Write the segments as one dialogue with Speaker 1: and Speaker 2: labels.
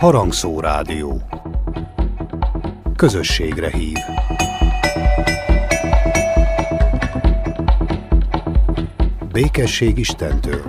Speaker 1: Harangszó Rádió. Közösségre hív. Békesség Istentől.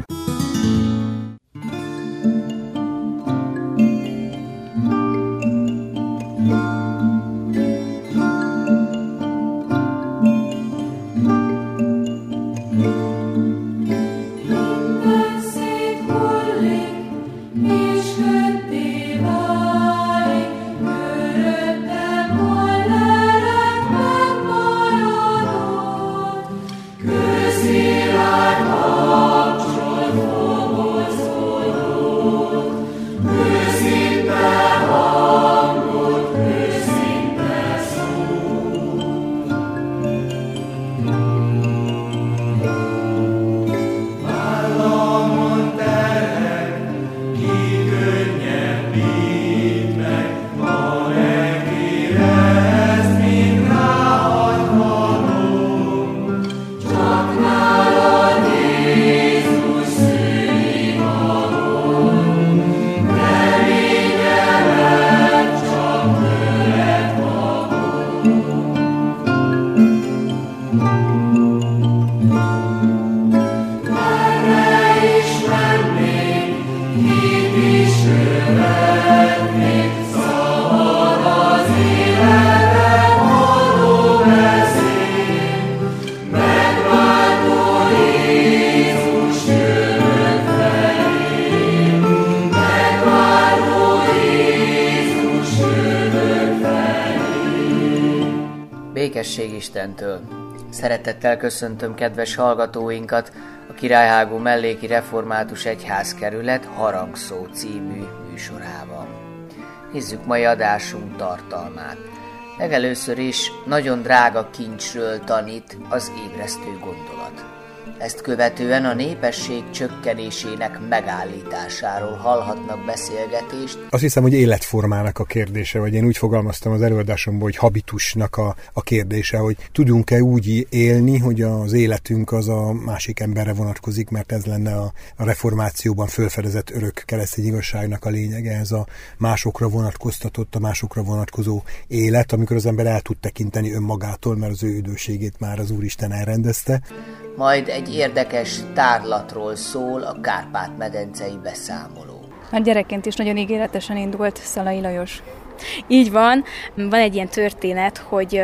Speaker 2: Békesség Istentől! Szeretettel köszöntöm kedves hallgatóinkat a Királyhágó Melléki Református Egyházkerület Harangszó című műsorában. Nézzük mai adásunk tartalmát. Legelőször is nagyon drága kincsről tanít az ébresztő gondolat. Ezt követően a népesség csökkenésének megállításáról hallhatnak beszélgetést.
Speaker 3: Azt hiszem, hogy életformának a kérdése, vagy én úgy fogalmaztam az előadásomban, hogy habitusnak a kérdése, hogy tudunk-e úgy élni, hogy az életünk az a másik emberre vonatkozik, mert ez lenne a reformációban felfedezett örök keresztény igazságnak a lényege, ez a másokra vonatkoztatott, a másokra vonatkozó élet, amikor az ember el tud tekinteni önmagától, mert az ő üdvösségét már az Úristen elrendezte.
Speaker 2: Majd egy érdekes tárlatról szól a Kárpát-medencei beszámoló.
Speaker 4: Már gyerekként is nagyon ígéretesen indult Szalai Lajos. Így van egy ilyen történet, hogy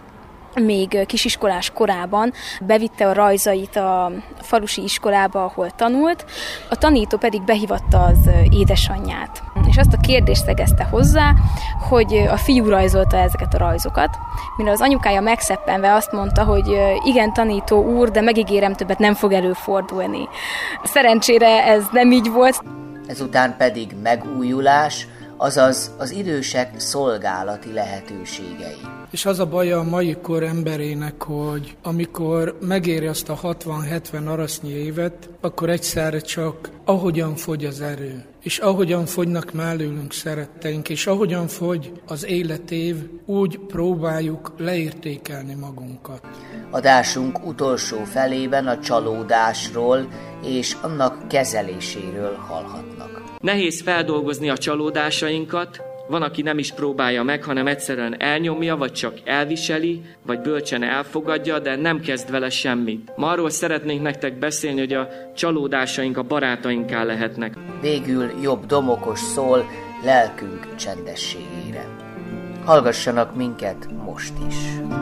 Speaker 4: még kisiskolás korában bevitte a rajzait a falusi iskolába, ahol tanult, a tanító pedig behívatta az édesanyját. És azt a kérdést szegezte hozzá, hogy a fiú rajzolta ezeket a rajzokat, mire az anyukája megszeppenve azt mondta, hogy igen, tanító úr, de megígérem, többet nem fog előfordulni. Szerencsére ez nem így volt.
Speaker 2: Ezután pedig megújulás, azaz az idősek szolgálati lehetőségei.
Speaker 5: És az a baja a mai kor emberének, hogy amikor megéri azt a 60-70 arasznyi évet, akkor egyszerre csak ahogyan fogy az erő, és ahogyan fogynak mellőlünk szeretteink, és ahogyan fogy az életév, úgy próbáljuk leértékelni magunkat.
Speaker 2: Adásunk utolsó felében a csalódásról és annak kezeléséről hallhatnak.
Speaker 6: Nehéz feldolgozni a csalódásainkat, van, aki nem is próbálja meg, hanem egyszerűen elnyomja, vagy csak elviseli, vagy bölcsen elfogadja, de nem kezd vele semmit. Ma arról szeretnénk nektek beszélni, hogy a csalódásaink a barátainká lehetnek.
Speaker 2: Végül jobb domokos szól lelkünk csendességére. Hallgassanak minket most is!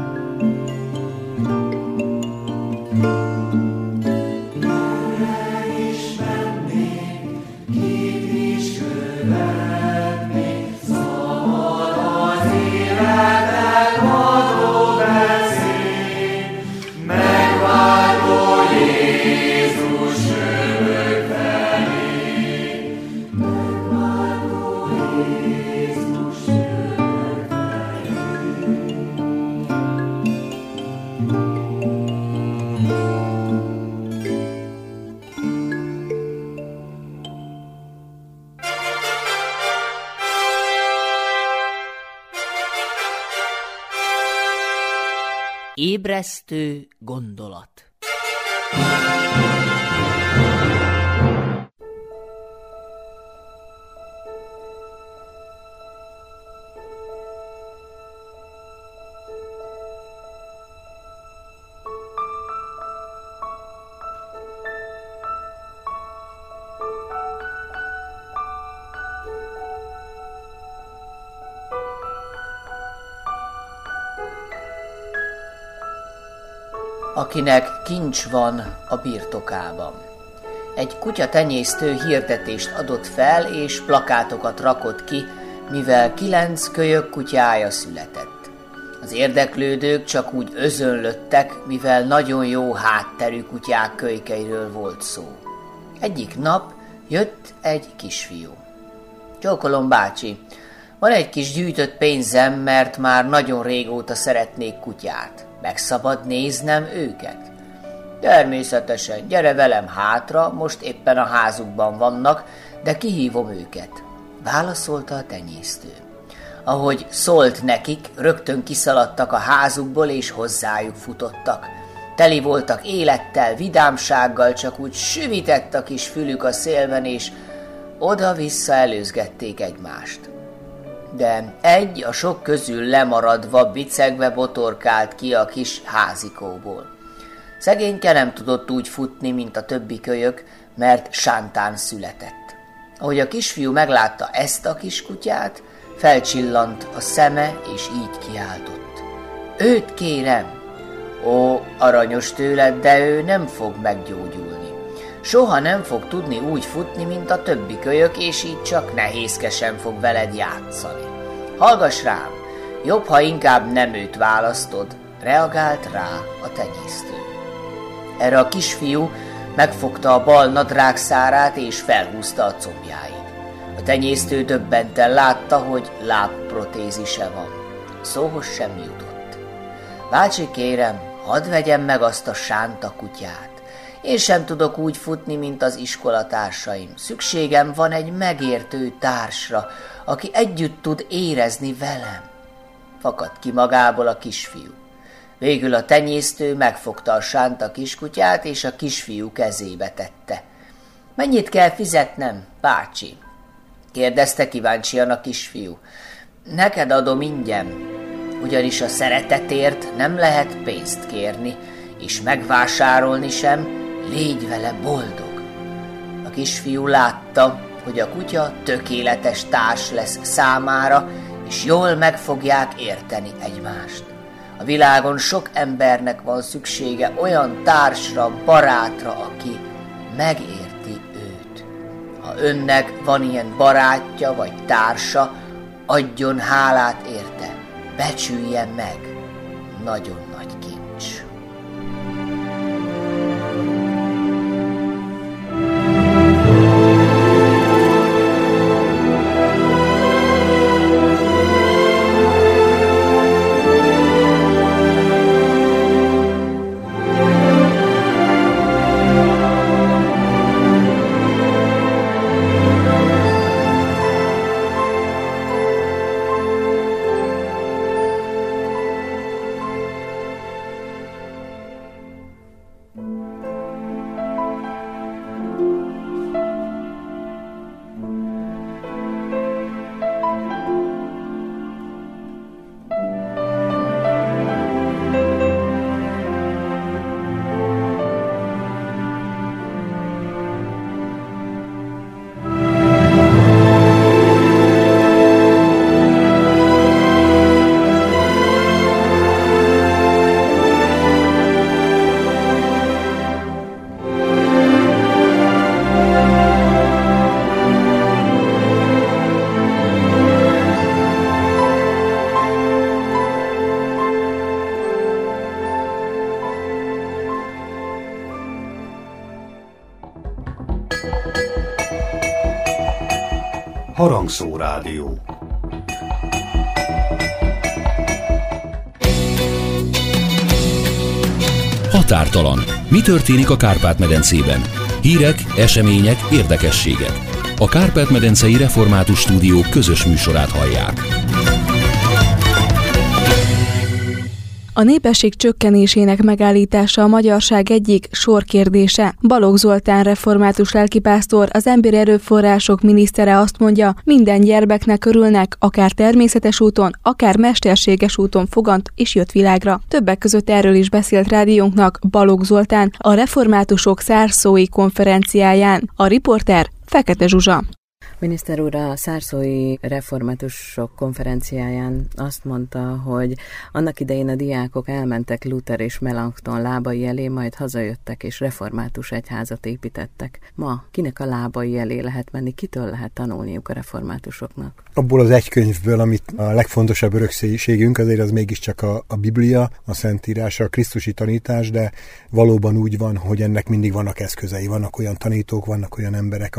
Speaker 2: Ébresztő gondolat. akinek kincs van a birtokában. Egy kutyatenyésztő hirdetést adott fel, és plakátokat rakott ki, mivel 9 kölyök kutyája született. Az érdeklődők csak úgy özönlöttek, mivel nagyon jó hátterű kutyák kölykeiről volt szó. Egyik nap jött egy kisfiú. Csókolom, bácsi, van egy kis gyűjtött pénzem, mert már nagyon régóta szeretnék kutyát. Meg szabad néznem őket? Természetesen, gyere velem hátra, most éppen a házukban vannak, de kihívom őket, válaszolta a tenyésztő. Ahogy szólt nekik, rögtön kiszaladtak a házukból és hozzájuk futottak. Teli voltak élettel, vidámsággal, csak úgy süvitett a kis fülük a szélben, és oda-vissza előzgették egymást. De egy a sok közül lemaradva, bicegve botorkált ki a kis házikóból. Szegényke nem tudott úgy futni, mint a többi kölyök, mert sántán született. Ahogy a kisfiú meglátta ezt a kiskutyát, felcsillant a szeme, és így kiáltott. Őt kérem! Ó, aranyos tőled, de ő nem fog meggyógyulni. Soha nem fog tudni úgy futni, mint a többi kölyök, és így csak nehézkesen fog veled játszani. Hallgass rám, jobb, ha inkább nem őt választod, reagált rá a tenyésztő. Erre a kisfiú megfogta a bal nadrágszárát és felhúzta a combjáit. A tenyésztő döbbenten látta, hogy lábprotézise van. Szóhoz sem jutott. Bácsi, kérem, hadd vegyem meg azt a sánta kutyát. Én sem tudok úgy futni, mint az iskolatársaim. Szükségem van egy megértő társra, aki együtt tud érezni velem. Fakadt ki magából a kisfiú. Végül a tenyésztő megfogta a sánta kiskutyát, és a kisfiú kezébe tette. Mennyit kell fizetnem, bácsi? Kérdezte kíváncsian a kisfiú. Neked adom ingyen, ugyanis a szeretetért nem lehet pénzt kérni, és megvásárolni sem, légy vele boldog. A kisfiú látta, hogy a kutya tökéletes társ lesz számára, és jól meg fogják érteni egymást. A világon sok embernek van szüksége olyan társra, barátra, aki megérti őt. Ha önnek van ilyen barátja vagy társa, adjon hálát érte, becsülje meg, nagyon nagy kincs.
Speaker 1: Harangszó Rádió.
Speaker 7: Határtalan. Mi történik a Kárpát-medencében? Hírek, események, érdekességek. A Kárpát-medencei Református Stúdiók közös műsorát hallják.
Speaker 8: A népesség csökkenésének megállítása a magyarság egyik sorkérdése. Balogh Zoltán református lelkipásztor, az emberi erőforrások minisztere azt mondja, minden gyermeknek örülnek, akár természetes úton, akár mesterséges úton fogant és jött világra. Többek között erről is beszélt rádiónknak Balogh Zoltán a reformátusok szárszói konferenciáján. A riporter Fekete Zsuzsa.
Speaker 9: Miniszter úr a Szárszói Reformátusok konferenciáján azt mondta, hogy annak idején a diákok elmentek Luther és Melanchthon lábai elé, majd hazajöttek és református egyházat építettek. Ma kinek a lábai elé lehet menni, kitől lehet tanulniuk a reformátusoknak?
Speaker 3: Abból az egy könyvből, amit a legfontosabb örökségünk, azért az mégiscsak a Biblia, a Szentírás, a krisztusi tanítás, de valóban úgy van, hogy ennek mindig vannak eszközei, vannak olyan tanítók, vannak olyan emberek,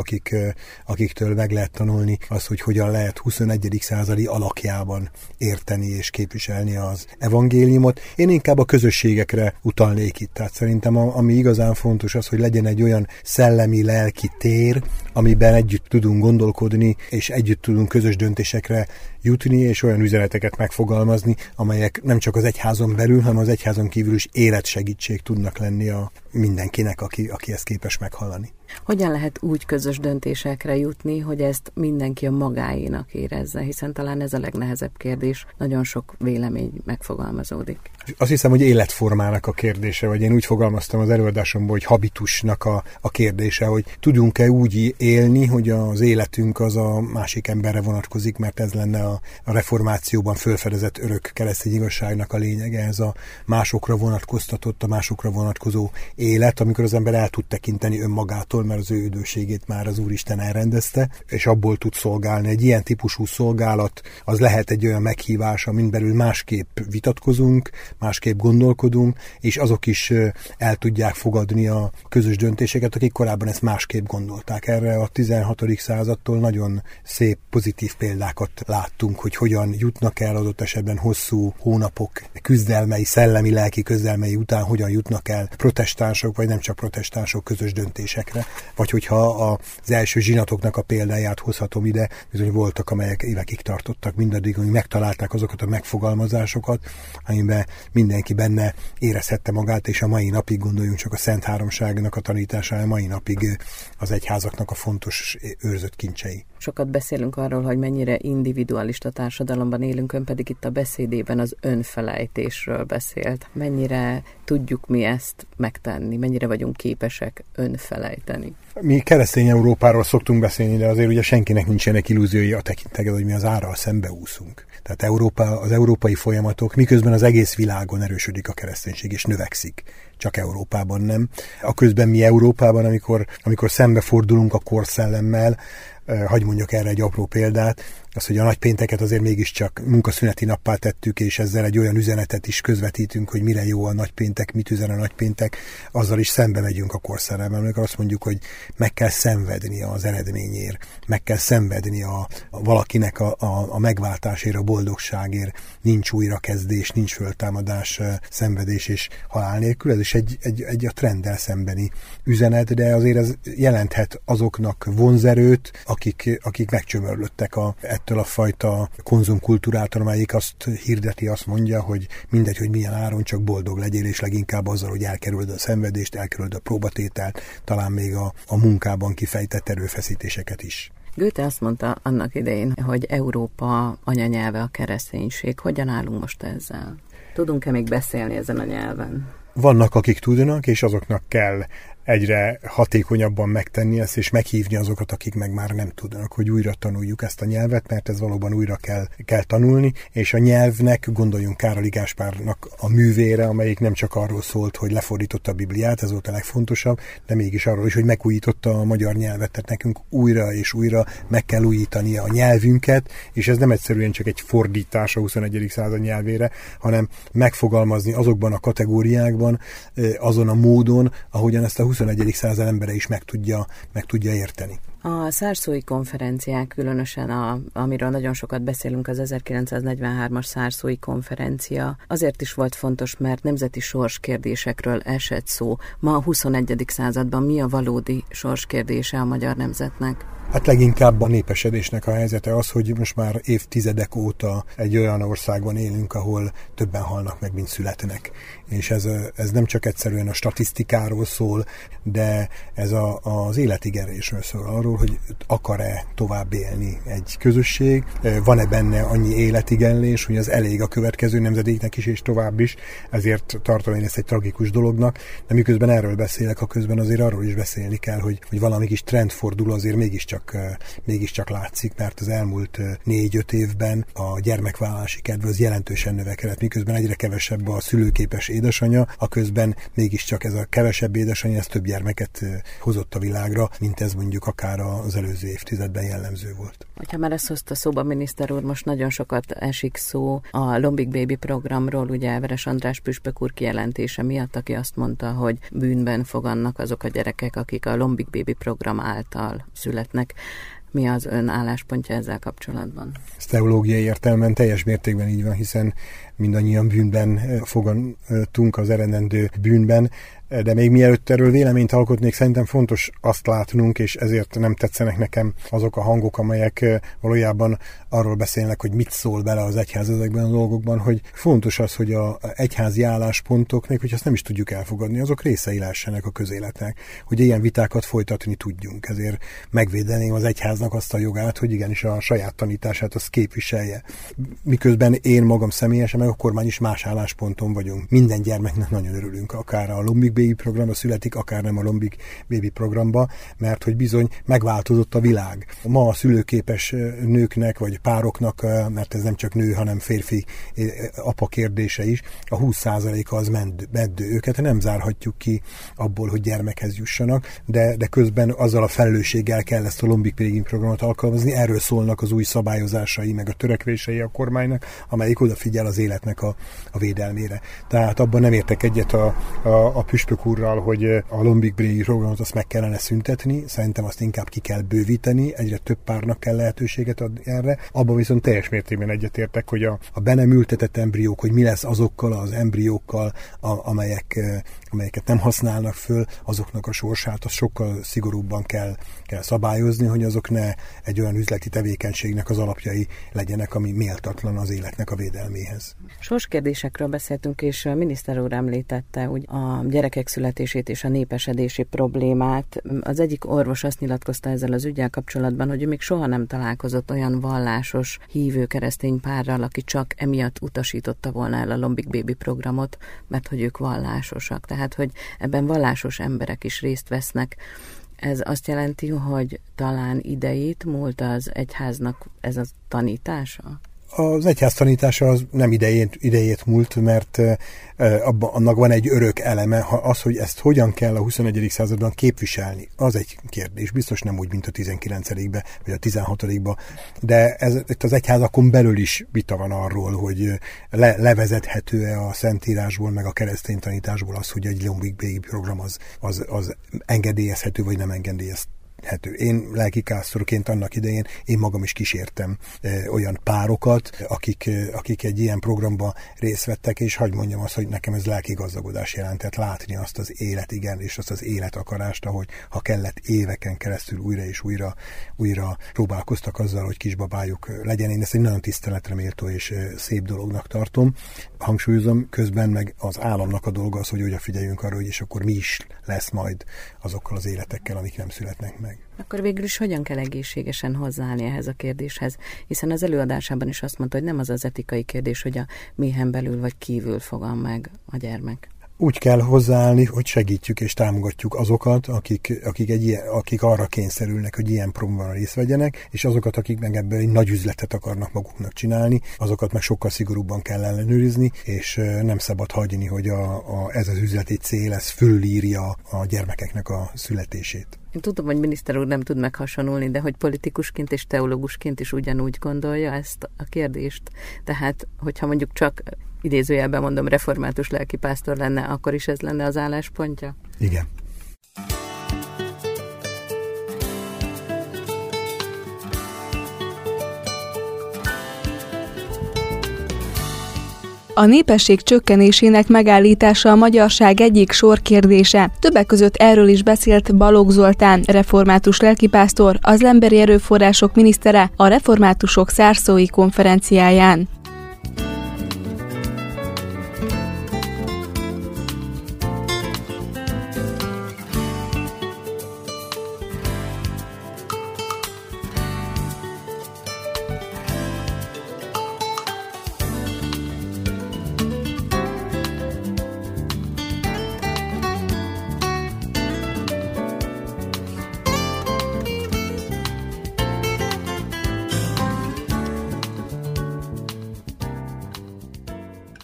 Speaker 3: akiktől meg lehet tanulni az, hogy hogyan lehet 21. századi alakjában érteni és képviselni az evangéliumot. Én inkább a közösségekre utalnék itt. Tehát szerintem ami igazán fontos az, hogy legyen egy olyan szellemi, lelki tér, amiben együtt tudunk gondolkodni, és együtt tudunk közös döntésekre jutni, és olyan üzeneteket megfogalmazni, amelyek nem csak az egyházon belül, hanem az egyházon kívül is életsegítség tudnak lenni a mindenkinek, aki ezt képes meghallani.
Speaker 9: Hogyan lehet úgy közös döntésekre jutni, hogy ezt mindenki a magáénak érezze, hiszen talán ez a legnehezebb kérdés, nagyon sok vélemény megfogalmazódik.
Speaker 3: Azt hiszem, hogy életformának a kérdése, vagy én úgy fogalmaztam az előadásomban, hogy habitusnak a kérdése, hogy tudunk-e úgy élni, hogy az életünk az a másik emberre vonatkozik, mert ez lenne a reformációban fölfedezett örök keresztény igazságnak a lényege, ez a másokra vonatkoztatott, a másokra vonatkozó élet, amikor az ember el tud tekinteni önmagától, mert az ő üdvösségét már az Úristen elrendezte, és abból tud szolgálni. Egy ilyen típusú szolgálat, az lehet egy olyan meghívás, amin belül másképp vitatkozunk, másképp gondolkodunk, és azok is el tudják fogadni a közös döntéseket, akik korábban ezt másképp gondolták. Erre a 16. századtól nagyon szép, pozitív példákat láttunk, hogy hogyan jutnak el adott esetben hosszú hónapok küzdelmei, szellemi, lelki küzdelmei után, hogyan jutnak el protestánsok, vagy nem csak protestánsok közös döntésekre. Vagy hogyha az első zsinatoknak a példáját hozhatom ide, bizony voltak, amelyek évekig tartottak mindaddig, hogy megtalálták azokat a megfogalmazásokat, amiben mindenki benne érezhette magát, és a mai napig, gondoljunk csak a Szent Háromságnak a tanítására, a mai napig az egyházaknak a fontos őrzött kincsei.
Speaker 9: Sokat beszélünk arról, hogy mennyire individualista társadalomban élünk, ön pedig itt a beszédében az önfelejtésről beszélt. Mennyire tudjuk mi ezt megtenni, mennyire vagyunk képesek önfelejteni?
Speaker 3: Mi keresztény Európáról szoktunk beszélni, de azért ugye senkinek nincsenek illúziói a tekintetben, hogy mi az árral szembeúszunk. Tehát az európai folyamatok, miközben az egész világon erősödik a kereszténység és növekszik, csak Európában nem. Aközben mi Európában, amikor szembefordulunk a korszellemmel, hadd mondjak erre egy apró példát, az, hogy a nagypénteket azért mégiscsak munkaszüneti nappá tettük, és ezzel egy olyan üzenetet is közvetítünk, hogy mire jó a nagypéntek, mit üzen a nagypéntek, azzal is szembe megyünk a korszellemmel, amikor azt mondjuk, hogy meg kell szenvedni az eredményért, meg kell szenvedni valakinek a megváltásért, a boldogságért, nincs újrakezdés, nincs föltámadás, szenvedés és halál nélkül. Ez is egy a trenddel szembeni üzenet, de azért ez jelenthet azoknak vonzerőt, akik megcsömörlöttek ettől a fajta konzumkultúrától, amelyik azt hirdeti, azt mondja, hogy mindegy, hogy milyen áron, csak boldog legyél, és leginkább azzal, hogy elkerüld a szenvedést, elkerüld a próbatételt, talán még a munkában kifejtett erőfeszítéseket is.
Speaker 9: Goethe azt mondta annak idején, hogy Európa anyanyelve a kereszténység. Hogyan állunk most ezzel? Tudunk-e még beszélni ezen a nyelven?
Speaker 3: Vannak, akik tudnak, és azoknak kell egyre hatékonyabban megtenni ezt, és meghívni azokat, akik meg már nem tudnak, hogy újra tanuljuk ezt a nyelvet, mert ez valóban újra kell tanulni, és a nyelvnek, gondoljunk Károli Gáspárnak a művére, amelyik nem csak arról szólt, hogy lefordította a Bibliát, ez volt a legfontosabb, de mégis arról is, hogy megújította a magyar nyelvet, tehát nekünk újra és újra meg kell újítani a nyelvünket, és ez nem egyszerűen csak egy fordítás a 21. század nyelvére, hanem megfogalmazni azokban a kategóriákban, azon a módon, ahogyan ezt a 21. század embere is meg tudja érteni.
Speaker 9: A szárszói konferenciák, különösen amiről nagyon sokat beszélünk, az 1943-as szárszói konferencia, azért is volt fontos, mert nemzeti sorskérdésekről esett szó. Ma a 21. században mi a valódi sorskérdése a magyar nemzetnek?
Speaker 3: Hát leginkább a népesedésnek a helyzete az, hogy most már évtizedek óta egy olyan országban élünk, ahol többen halnak meg, mint születnek. És ez nem csak egyszerűen a statisztikáról szól, de ez az életigerésről szól. Arról, arról, hogy akar-e tovább élni egy közösség, van-e benne annyi életigenlés, hogy az elég a következő nemzedéknek is és tovább is, ezért tartom én ezt egy tragikus dolognak, de miközben erről beszélek, közben azért arról is beszélni kell, hogy valami kis trendforduló azért mégiscsak látszik, mert az elmúlt 4-5 évben a gyermekvállalási kedv az jelentősen növekedett, miközben egyre kevesebb a szülőképes édesanyja, közben mégiscsak ez a kevesebb édesanyja, ez több gyermeket hozott a világra, mint ez mondjuk akár az előző évtizedben jellemző volt.
Speaker 9: Ha már ezt hozta szóba, miniszter úr, most nagyon sokat esik szó a Lombik Baby programról, ugye Veres András püspök úr kijelentése miatt, aki azt mondta, hogy bűnben fogannak azok a gyerekek, akik a Lombik Baby program által születnek. Mi az ön álláspontja ezzel kapcsolatban?
Speaker 3: Ez teológiai értelemben teljes mértékben így van, hiszen mindannyian bűnben fogantunk az eredendő bűnben, de még mielőtt erről véleményt alkotnék, szerintem fontos azt látnunk, és ezért nem tetszenek nekem azok a hangok, amelyek valójában arról beszélnek, hogy mit szól bele az egyház ezekben a dolgokban, hogy fontos az, hogy az egyházi álláspontok, még hogy azt nem is tudjuk elfogadni, azok részei lehessenek a közéletnek, hogy ilyen vitákat folytatni tudjunk. Ezért megvédeném az egyháznak azt a jogát, hogy igenis a saját tanítását azt képviselje. Miközben én magam személyesen, meg a kormány is más állásponton vagyunk. Minden gyermeknek nagyon örülünk, akár a Lombik Baby programba születik, akár nem a Lombik Baby programba, mert hogy bizony megváltozott a világ. Ma a szülőképes nőknek, vagy pároknak, mert ez nem csak nő, hanem férfi apa kérdése is, a 20%-a az meddő. Őket nem zárhatjuk ki abból, hogy gyermekhez jussanak, de közben azzal a felelősséggel kell ezt a Lombik Baby programot alkalmazni. Erről szólnak az új szabályozásai, meg a törekvései a kormánynak, amelyik odafigyel az életnek a védelmére. Tehát abban nem értek egyet a püspök úrral, hogy a Lombik Baby programot azt meg kellene szüntetni, szerintem azt inkább ki kell bővíteni, egyre több párnak kell lehetőséget adni erre. Abban viszont teljes mértékben egyetértek, hogy a be nem ültetett embriók, hogy mi lesz azokkal az embriókkal, amelyeket nem használnak föl, azoknak a sorsát, azt sokkal szigorúbban kell szabályozni, hogy azok ne egy olyan üzleti tevékenységnek az alapjai legyenek, ami méltatlan az életnek a védelméhez.
Speaker 9: Sorskérdésekről beszéltünk, és a miniszter úr említette hogy a gyerekek születését és a népesedési problémát. Az egyik orvos azt nyilatkozta ezzel az üggyel kapcsolatban, hogy ő még soha nem találkozott olyan vallásos, hívő keresztény párral, aki csak emiatt utasította volna el a Lombik Baby programot, mert hogy ők vallásosak. Tehát, hogy ebben vallásos emberek is részt vesznek. Ez azt jelenti, hogy talán múlt az egyháznak ez a tanítása?
Speaker 3: Az egyház tanítása az nem idejét múlt, mert annak van egy örök eleme, az, hogy ezt hogyan kell a 21. században képviselni, az egy kérdés. Biztos nem úgy, mint a 19-ben vagy a 16-ban, de itt az egyházakon belül is vita van arról, hogy levezethető-e a Szentírásból, meg a keresztény tanításból az, hogy egy Lombik Baby program az engedélyezhető, vagy nem engedélyezhető. Én lelkikásztorként annak idején én magam is kísértem olyan párokat, akik egy ilyen programba részt vettek, és hadd mondjam azt, hogy nekem ez lelki gazdagodás jelentett látni azt az és azt az életakarást, ahogy ha kellett éveken keresztül újra és újra próbálkoztak azzal, hogy kisbabájuk legyen. Én ezt egy nagyon tiszteletre méltó és szép dolognak tartom. Hangsúlyozom, közben meg az államnak a dolga az, hogy odafigyeljünk arra, hogy és akkor mi is lesz majd azokkal az életekkel, amik nem születnek meg.
Speaker 9: Akkor végül is hogyan kell egészségesen hozzáállni ehhez a kérdéshez? Hiszen az előadásában is azt mondta, hogy nem az etikai kérdés, hogy a méhen belül vagy kívül fogan meg a gyermek.
Speaker 3: Úgy kell hozzáállni, hogy segítjük és támogatjuk azokat, akik arra kényszerülnek, hogy ilyen programban részt vegyenek, és azokat, akik meg ebből egy nagy üzletet akarnak maguknak csinálni, azokat meg sokkal szigorúbban kell ellenőrizni, és nem szabad hagyni, hogy ez az üzleti cél, ez fölülírja a gyermekeknek a születését.
Speaker 9: Én tudom, hogy miniszter úr nem tud meghasonulni, de hogy politikusként és teológusként is ugyanúgy gondolja ezt a kérdést. Tehát, hogyha mondjuk csak idézőjelben mondom, református lelkipásztor lenne, akkor is ez lenne az álláspontja?
Speaker 3: Igen.
Speaker 8: A népesség csökkenésének megállítása a magyarság egyik sorkérdése. Többek között erről is beszélt Balogh Zoltán, református lelkipásztor, az Emberi Erőforrások minisztere a Reformátusok Szárszói konferenciáján.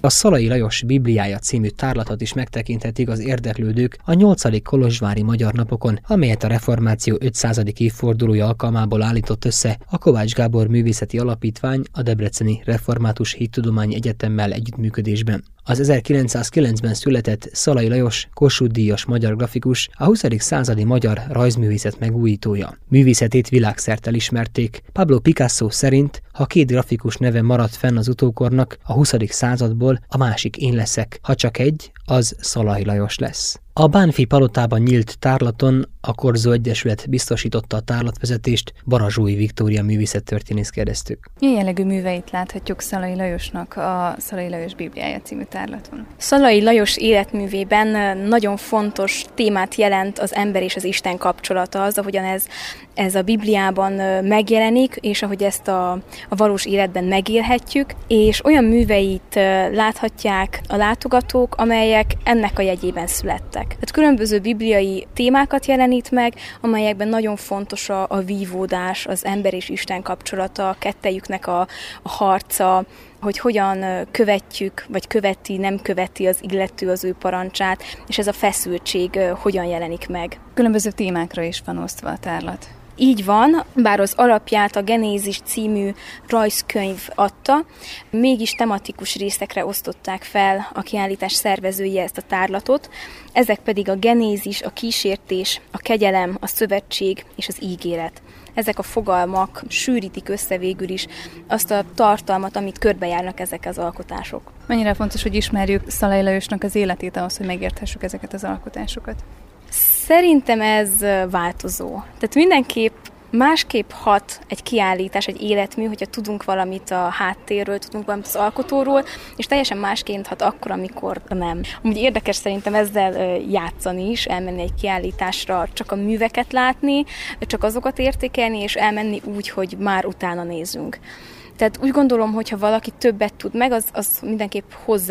Speaker 10: A Szalai Lajos Bibliája című tárlatot is megtekinthetik az érdeklődők a 8. kolozsvári Magyar Napokon, amelyet a reformáció 500. évfordulója alkalmából állított össze a Kovács Gábor Művészeti Alapítvány a Debreceni Református Hittudományi Egyetemmel együttműködésben. Az 1909-ben született Szalai Lajos Kossuth-díjas magyar grafikus, a 20. századi magyar rajzművészet megújítója. Művészetét világszerte elismerték. Pablo Picasso szerint, ha 2 grafikus neve maradt fenn az utókornak, a 20. századból a másik én leszek, ha csak egy, az Szalai Lajos lesz. A Bánffy palotában nyílt tárlaton a Korzó Egyesület biztosította a tárlatvezetést, Barazsói Viktória művészettörténész kérdeztük.
Speaker 4: Milyen jellegű műveit láthatjuk Szalai Lajosnak a Szalai Lajos Bibliája című tárlaton? Szalai Lajos életművében nagyon fontos témát jelent az ember és az Isten kapcsolata, az, ahogyan ez a Bibliában megjelenik, és ahogy ezt a valós életben megélhetjük, és olyan műveit láthatják a látogatók, amelyek ennek a jegyében születtek. Tehát különböző bibliai témákat jelenít meg, amelyekben nagyon fontos a vívódás, az ember és Isten kapcsolata, a kettejüknek a harca, hogy hogyan követjük, vagy követi, nem követi az illető az ő parancsát, és ez a feszültség hogyan jelenik meg. Különböző témákra is van osztva a tárlat. Így van, bár az alapját a Genézis című rajzkönyv adta, mégis tematikus részekre osztották fel a kiállítás szervezői ezt a tárlatot, ezek pedig a Genézis, a kísértés, a kegyelem, a szövetség és az ígéret. Ezek a fogalmak sűrítik össze végül is azt a tartalmat, amit körbejárnak ezek az alkotások. Mennyire fontos, hogy ismerjük Szalai Lajosnak az életét ahhoz, hogy megérthessük ezeket az alkotásokat? Szerintem ez változó. Tehát mindenképp másképp hat egy kiállítás, egy életmű, hogyha tudunk valamit a háttérről, tudunk valamit az alkotóról, és teljesen másként hat akkor, amikor nem. Amúgy érdekes szerintem ezzel játszani is, elmenni egy kiállításra, csak a műveket látni, csak azokat értékelni, és elmenni úgy, hogy már utána nézzünk. Tehát úgy gondolom, hogy ha valaki többet tud meg, az mindenképp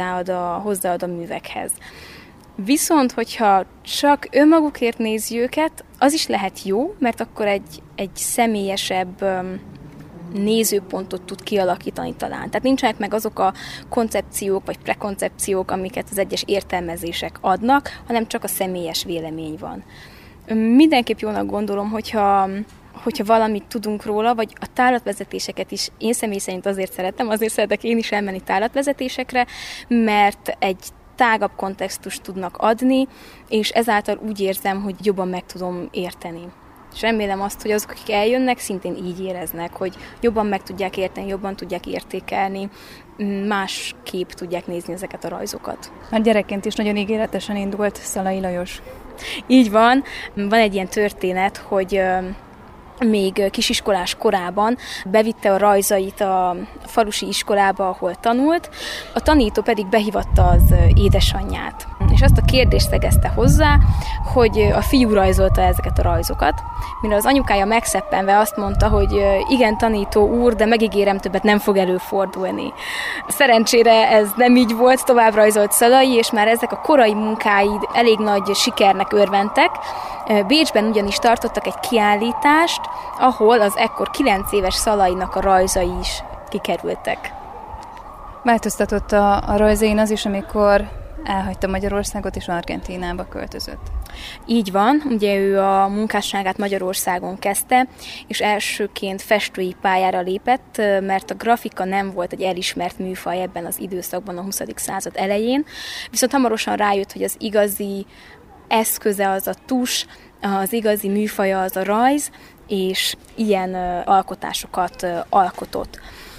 Speaker 4: hozzáad a művekhez. Viszont, hogyha csak önmagukért nézi őket, az is lehet jó, mert akkor egy személyesebb nézőpontot tud kialakítani talán. Tehát nincsenek meg azok a koncepciók vagy prekoncepciók, amiket az egyes értelmezések adnak, hanem csak a személyes vélemény van. Mindenképp jónak gondolom, hogyha valamit tudunk róla, vagy a tárlatvezetéseket is én személy szerint azért szeretek én is elmenni tárlatvezetésekre, mert egy tágabb kontextust tudnak adni, és ezáltal úgy érzem, hogy jobban meg tudom érteni. És remélem azt, hogy azok, akik eljönnek, szintén így éreznek, hogy jobban meg tudják érteni, jobban tudják értékelni, másképp tudják nézni ezeket a rajzokat. Már gyerekként is nagyon ígéretesen indult Szalai Lajos. Így van. Van egy ilyen történet, hogy még kisiskolás korában bevitte a rajzait a falusi iskolába, ahol tanult, a tanító pedig behívatta az édesanyját. És azt a kérdést szegezte hozzá, hogy a fiú rajzolta ezeket a rajzokat, mire az anyukája megszeppenve azt mondta, hogy igen, tanító úr, de megígérem, többet nem fog előfordulni. Szerencsére ez nem így volt, tovább rajzolt Szalai, és már ezek a korai munkái elég nagy sikernek örventek. Bécsben ugyanis tartottak egy kiállítást, ahol az ekkor 9 éves Szalainak a rajzai is kikerültek. Változtatott a rajzain az is, amikor elhagyta Magyarországot és Argentínába költözött. Így van, ugye ő a munkásságát Magyarországon kezdte, és elsőként festői pályára lépett, mert a grafika nem volt egy elismert műfaj ebben az időszakban, a 20. század elején, viszont hamarosan rájött, hogy az igazi eszköze az a tus, az igazi műfaja az a rajz, és ilyen alkotásokat alkotott.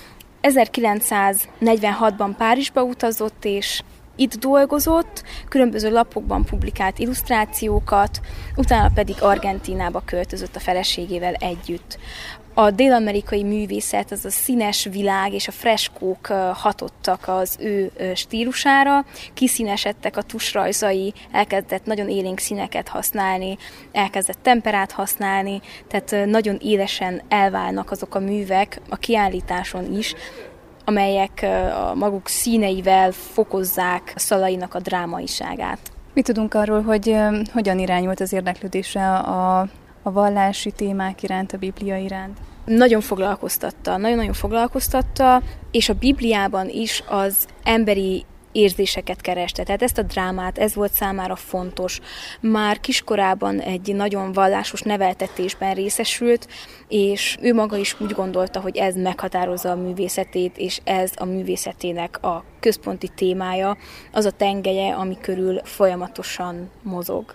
Speaker 4: 1946-ban Párizsba utazott, és itt dolgozott, különböző lapokban publikált illusztrációkat, utána pedig Argentínába költözött a feleségével együtt. A dél-amerikai művészet, az a színes világ és a freskók hatottak az ő stílusára, kiszínesedtek a tusrajzai, elkezdett nagyon élénk színeket használni, elkezdett temperát használni, tehát nagyon élesen elválnak azok a művek a kiállításon is, amelyek a maguk színeivel fokozzák Szalainak a drámaiságát. Mit tudunk arról, hogy hogyan irányult az érdeklődése a vallási témák iránt, a Biblia iránt? Nagyon foglalkoztatta, és a Bibliában is az emberi érzéseket kereste. Tehát ezt a drámát, ez volt számára fontos. Már kiskorában egy nagyon vallásos neveltetésben részesült, és ő maga is úgy gondolta, hogy ez meghatározza a művészetét, és ez a művészetének a központi témája, az a tengelye, ami körül folyamatosan mozog.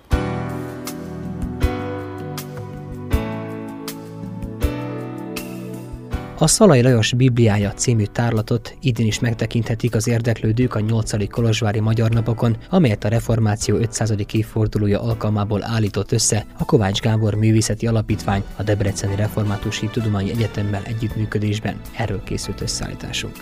Speaker 10: A Szalai Lajos Bibliája című tárlatot idén is megtekinthetik az érdeklődők a 8. kolozsvári Magyar Napokon, amelyet a Reformáció 500. évfordulója alkalmából állított össze a Kovács Gábor Művészeti Alapítvány a Debreceni Református Tudományi Egyetemmel együttműködésben. Erről készült összeállításunk.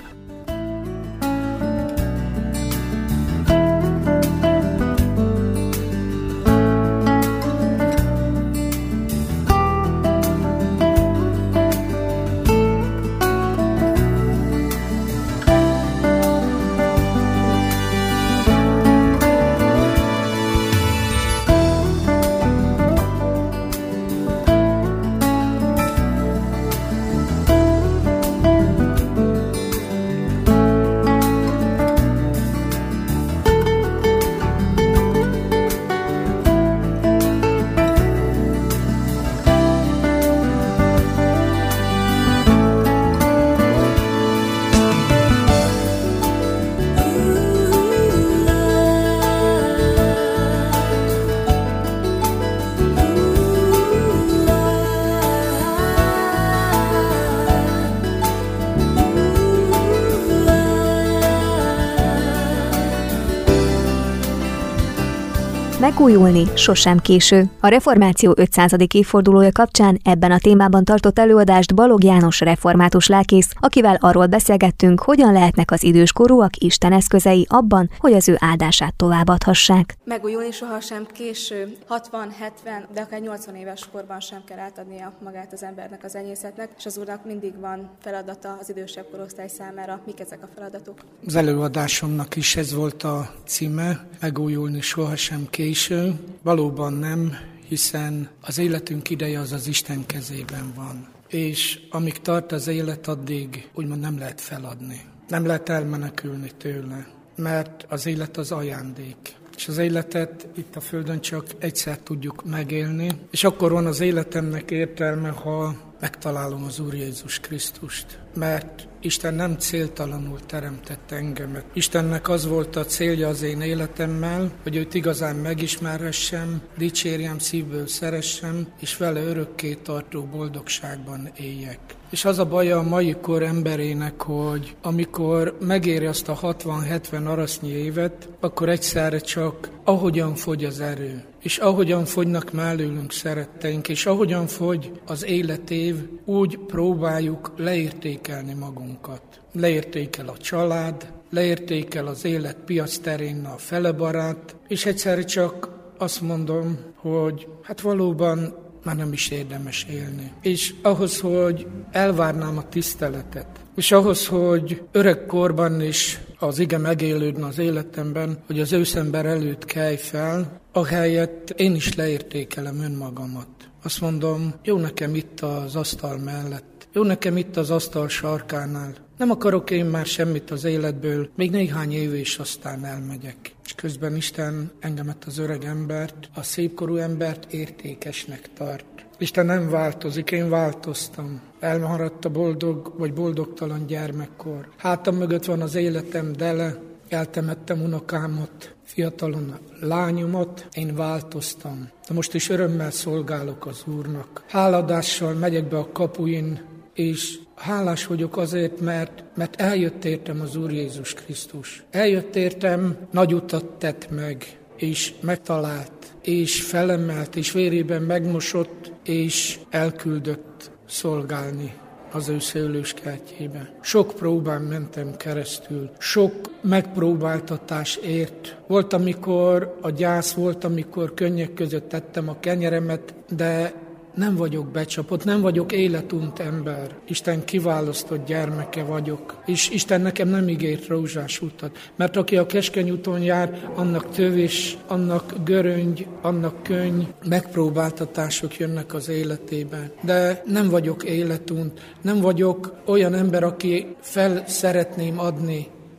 Speaker 11: Megújulni sosem késő. A Reformáció 500. évfordulója kapcsán ebben a témában tartott előadást Balogh János református lelkész, akivel arról beszélgettünk, hogyan lehetnek az időskorúak Isten eszközei abban, hogy az ő áldását továbbadhassák.
Speaker 12: Megújulni sohasem késő. 60, 70, de akár 80 éves korban sem kell átadnia magát az embernek, az enyészetnek, és az Úrnak mindig van feladata az idősebb korosztály számára. Mik ezek a feladatok?
Speaker 5: Az előadásomnak is ez volt a címe, megújulni sohasem késő. Valóban nem, hiszen az életünk ideje az Isten kezében van. És amíg tart az élet, addig úgymond nem lehet feladni. Nem lehet elmenekülni tőle, mert az élet az ajándék. És az életet itt a Földön csak egyszer tudjuk megélni, és akkor van az életemnek értelme, ha megtalálom az Úr Jézus Krisztust. Mert Isten nem céltalanul teremtett engemet. Istennek az volt a célja az én életemmel, hogy őt igazán megismerhessem, dicsérjem, szívből szeressem, és vele örökké tartó boldogságban éljek. És az a baja a mai kor emberének, hogy amikor megéri azt a 60-70 arasznyi évet, akkor egyszerre csak ahogyan fogy az erő, és ahogyan fogynak mellőlünk szeretteink, és ahogyan fogy az életév, úgy próbáljuk leértékelni magunkat. Leértékel a család, leértékel az élet piac terén a felebarát, és egyszerre csak azt mondom, hogy hát valóban már nem is érdemes élni. És ahhoz, hogy elvárnám a tiszteletet, és ahhoz, hogy öregkorban is az ige megélődne az életemben, hogy az őszember előtt kelj fel, ahelyett én is leértékelem önmagamat. Azt mondom, jó nekem itt az asztal mellett, jó nekem itt az asztal sarkánál. Nem akarok én már semmit az életből, még néhány év és aztán elmegyek. És közben Isten engemet, az öreg embert, a szépkorú embert értékesnek tart. Isten nem változik, én változtam. Elmaradt a boldog vagy boldogtalan gyermekkor. Hátam mögött van az életem dele, eltemettem unokámat, fiatalon a lányomat, én változtam. De most is örömmel szolgálok az Úrnak. Háladással megyek be a kapuin, és hálás vagyok azért, mert eljött értem az Úr Jézus Krisztus. Eljött értem, nagy utat tett meg, és megtalált, és felemelt, és vérében megmosott, és elküldött szolgálni az ő szőlőskertjébe. Sok próbán mentem keresztül, sok megpróbáltatás ért. Volt, amikor a gyász, volt, amikor könnyek között tettem a kenyeremet, de nem vagyok becsapott, nem vagyok életunt ember. Isten kiválasztott gyermeke vagyok, és Isten nekem nem ígért rózsás utat. Mert aki a keskeny úton jár, annak tövés, annak göröngy, annak könny, megpróbáltatások jönnek az életében. De nem vagyok életunt, nem vagyok olyan ember, aki fel szeretném adni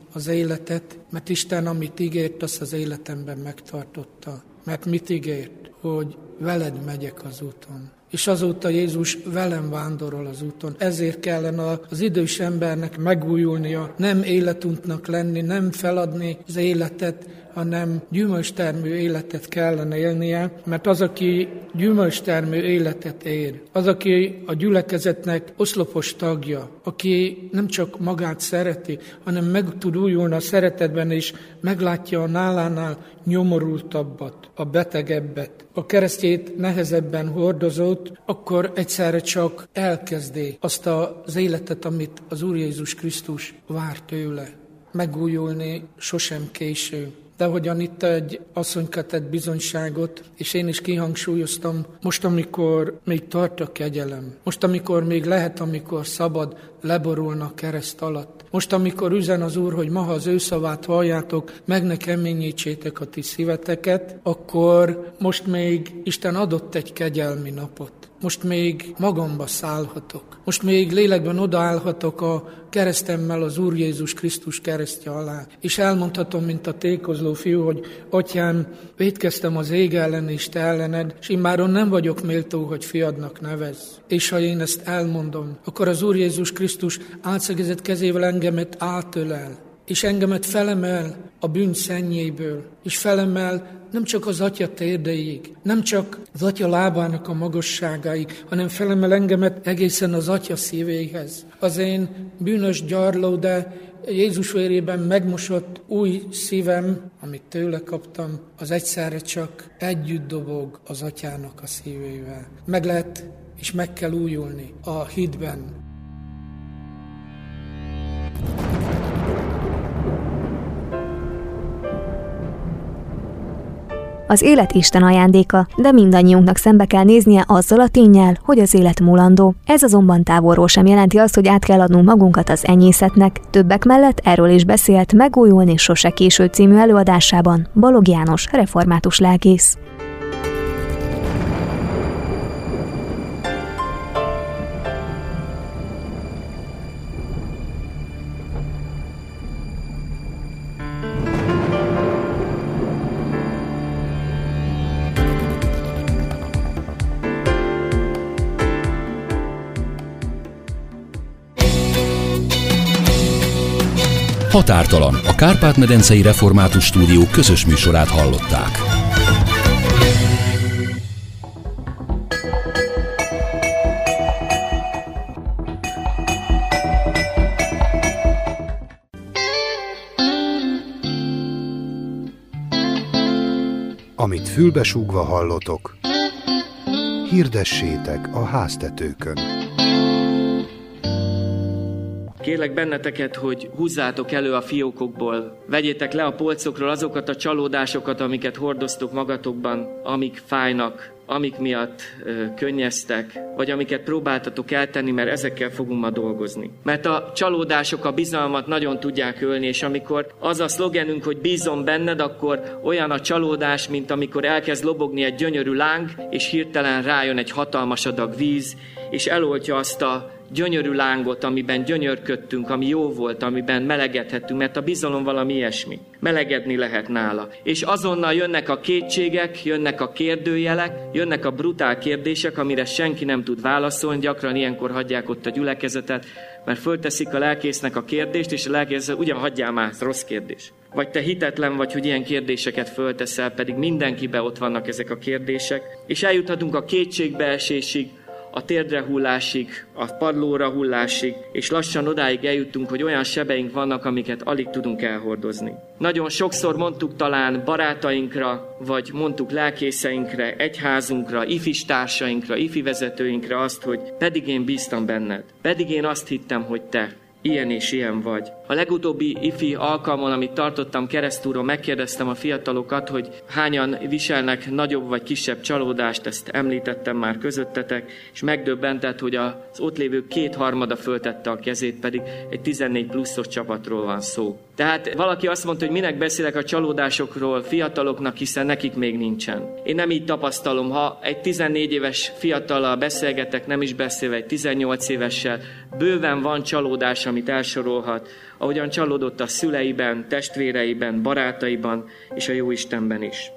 Speaker 5: az életet, mert Isten, amit ígért, azt az életemben megtartotta. Mert mit ígért? Hogy veled megyek az úton. És azóta Jézus velem vándorol az úton. Ezért kellene az idős embernek megújulnia, nem életuntnak lenni, nem feladni az életet, hanem gyümölcstermő életet kellene élnie, mert az, aki gyümölcstermő életet ér, az, aki a gyülekezetnek oszlopos tagja, aki nem csak magát szereti, hanem meg tud újulni a szeretetben, és meglátja a nálánál nyomorultabbat, a betegebbet, a keresztjét nehezebben hordozót, akkor egyszerre csak elkezdi azt az életet, amit az Úr Jézus Krisztus vár tőle. Megújulni sosem késő. De hogyan itt egy asszonyka tett bizonyságot, és én is kihangsúlyoztam, most, amikor még tart a kegyelem, most, amikor még lehet, amikor szabad leborulna a kereszt alatt, most, amikor üzen az Úr, hogy ma, ha az ő szavát halljátok, meg ne keményítsétek a ti szíveteket, akkor most még Isten adott egy kegyelmi napot. Most még magamba szállhatok. Most még lélekben odaállhatok a keresztemmel az Úr Jézus Krisztus keresztje alá. És elmondhatom, mint a tékozló fiú, hogy Atyám, vétkeztem az ég ellen és te ellened, és immáron nem vagyok méltó, hogy fiadnak nevezz. És ha én ezt elmondom, akkor az Úr Jézus Krisztus átszegezett kezével engemet átölel, és engemet felemel a bűn szennyéből, és felemel nem csak az Atya térdeig, nem csak az Atya lábának a magasságáig, hanem felemel engemet egészen az Atya szívéhez. Az én bűnös gyarló, de Jézus vérében megmosott új szívem, amit tőle kaptam, az egyszerre csak együtt dobog az Atyának a szívével. Meg lehet és meg kell újulni a hitben.
Speaker 11: Az élet Isten ajándéka, de mindannyiunknak szembe kell néznie azzal a ténnyel, hogy az élet mulandó. Ez azonban távolról sem jelenti azt, hogy át kell adnunk magunkat az enyészetnek. Többek mellett erről is beszélt Megújulni sose késő című előadásában Balogh János, református lelkész.
Speaker 7: Határtalan, a Kárpát-medencei Református Stúdió közös műsorát hallották.
Speaker 1: Amit fülbesúgva hallotok, hirdessétek a háztetőkön.
Speaker 6: Kérlek benneteket, hogy húzzátok elő a fiókokból, vegyétek le a polcokról azokat a csalódásokat, amiket hordoztok magatokban, amik fájnak, amik miatt könnyeztek, vagy amiket próbáltatok eltenni, mert ezekkel fogunk ma dolgozni. Mert a csalódások a bizalmat nagyon tudják ölni, és amikor az a szlogenünk, hogy bízom benned, akkor olyan a csalódás, mint amikor elkezd lobogni egy gyönyörű láng, és hirtelen rájön egy hatalmas adag víz, és eloltja azt a gyönyörű lángot, amiben gyönyörködtünk, ami jó volt, amiben melegedhettünk, mert a bizalom valami ilyesmi. Melegedni lehet nála. És azonnal jönnek a kétségek, jönnek a kérdőjelek, jönnek a brutál kérdések, amire senki nem tud válaszolni, gyakran ilyenkor hagyják ott a gyülekezetet, mert fölteszik a lelkésznek a kérdést, és a lelkész ugyan hagyjál már, rossz kérdés. Vagy te hitetlen vagy, hogy ilyen kérdéseket fölteszel, pedig mindenkiben ott vannak ezek a kérdések. És eljuthatunk a kétségbeesésig, a térdre hullásig, a padlóra hullásig, és lassan odáig eljutunk, hogy olyan sebeink vannak, amiket alig tudunk elhordozni. Nagyon sokszor mondtuk talán barátainkra, vagy mondtuk lelkészeinkre, egyházunkra, ifistársainkra, ifivezetőinkre azt, hogy pedig én bíztam benned, pedig én azt hittem, hogy te ilyen és ilyen vagy. A legutóbbi ifi alkalmon, amit tartottam keresztúron, megkérdeztem a fiatalokat, hogy hányan viselnek nagyobb vagy kisebb csalódást, ezt említettem már közöttetek, és megdöbbentett, hogy az ott lévő 2/3 föltette a kezét, pedig egy 14 pluszos csapatról van szó. Tehát valaki azt mondta, hogy minek beszélek a csalódásokról fiataloknak, hiszen nekik még nincsen. Én nem így tapasztalom, ha egy 14 éves fiatallal beszélgetek, nem is beszélve egy 18 évessel, bőven van csalódás, amit elsorolhat, ahogyan csalódott a szüleiben, testvéreiben, barátaiban és a Jóistenben is.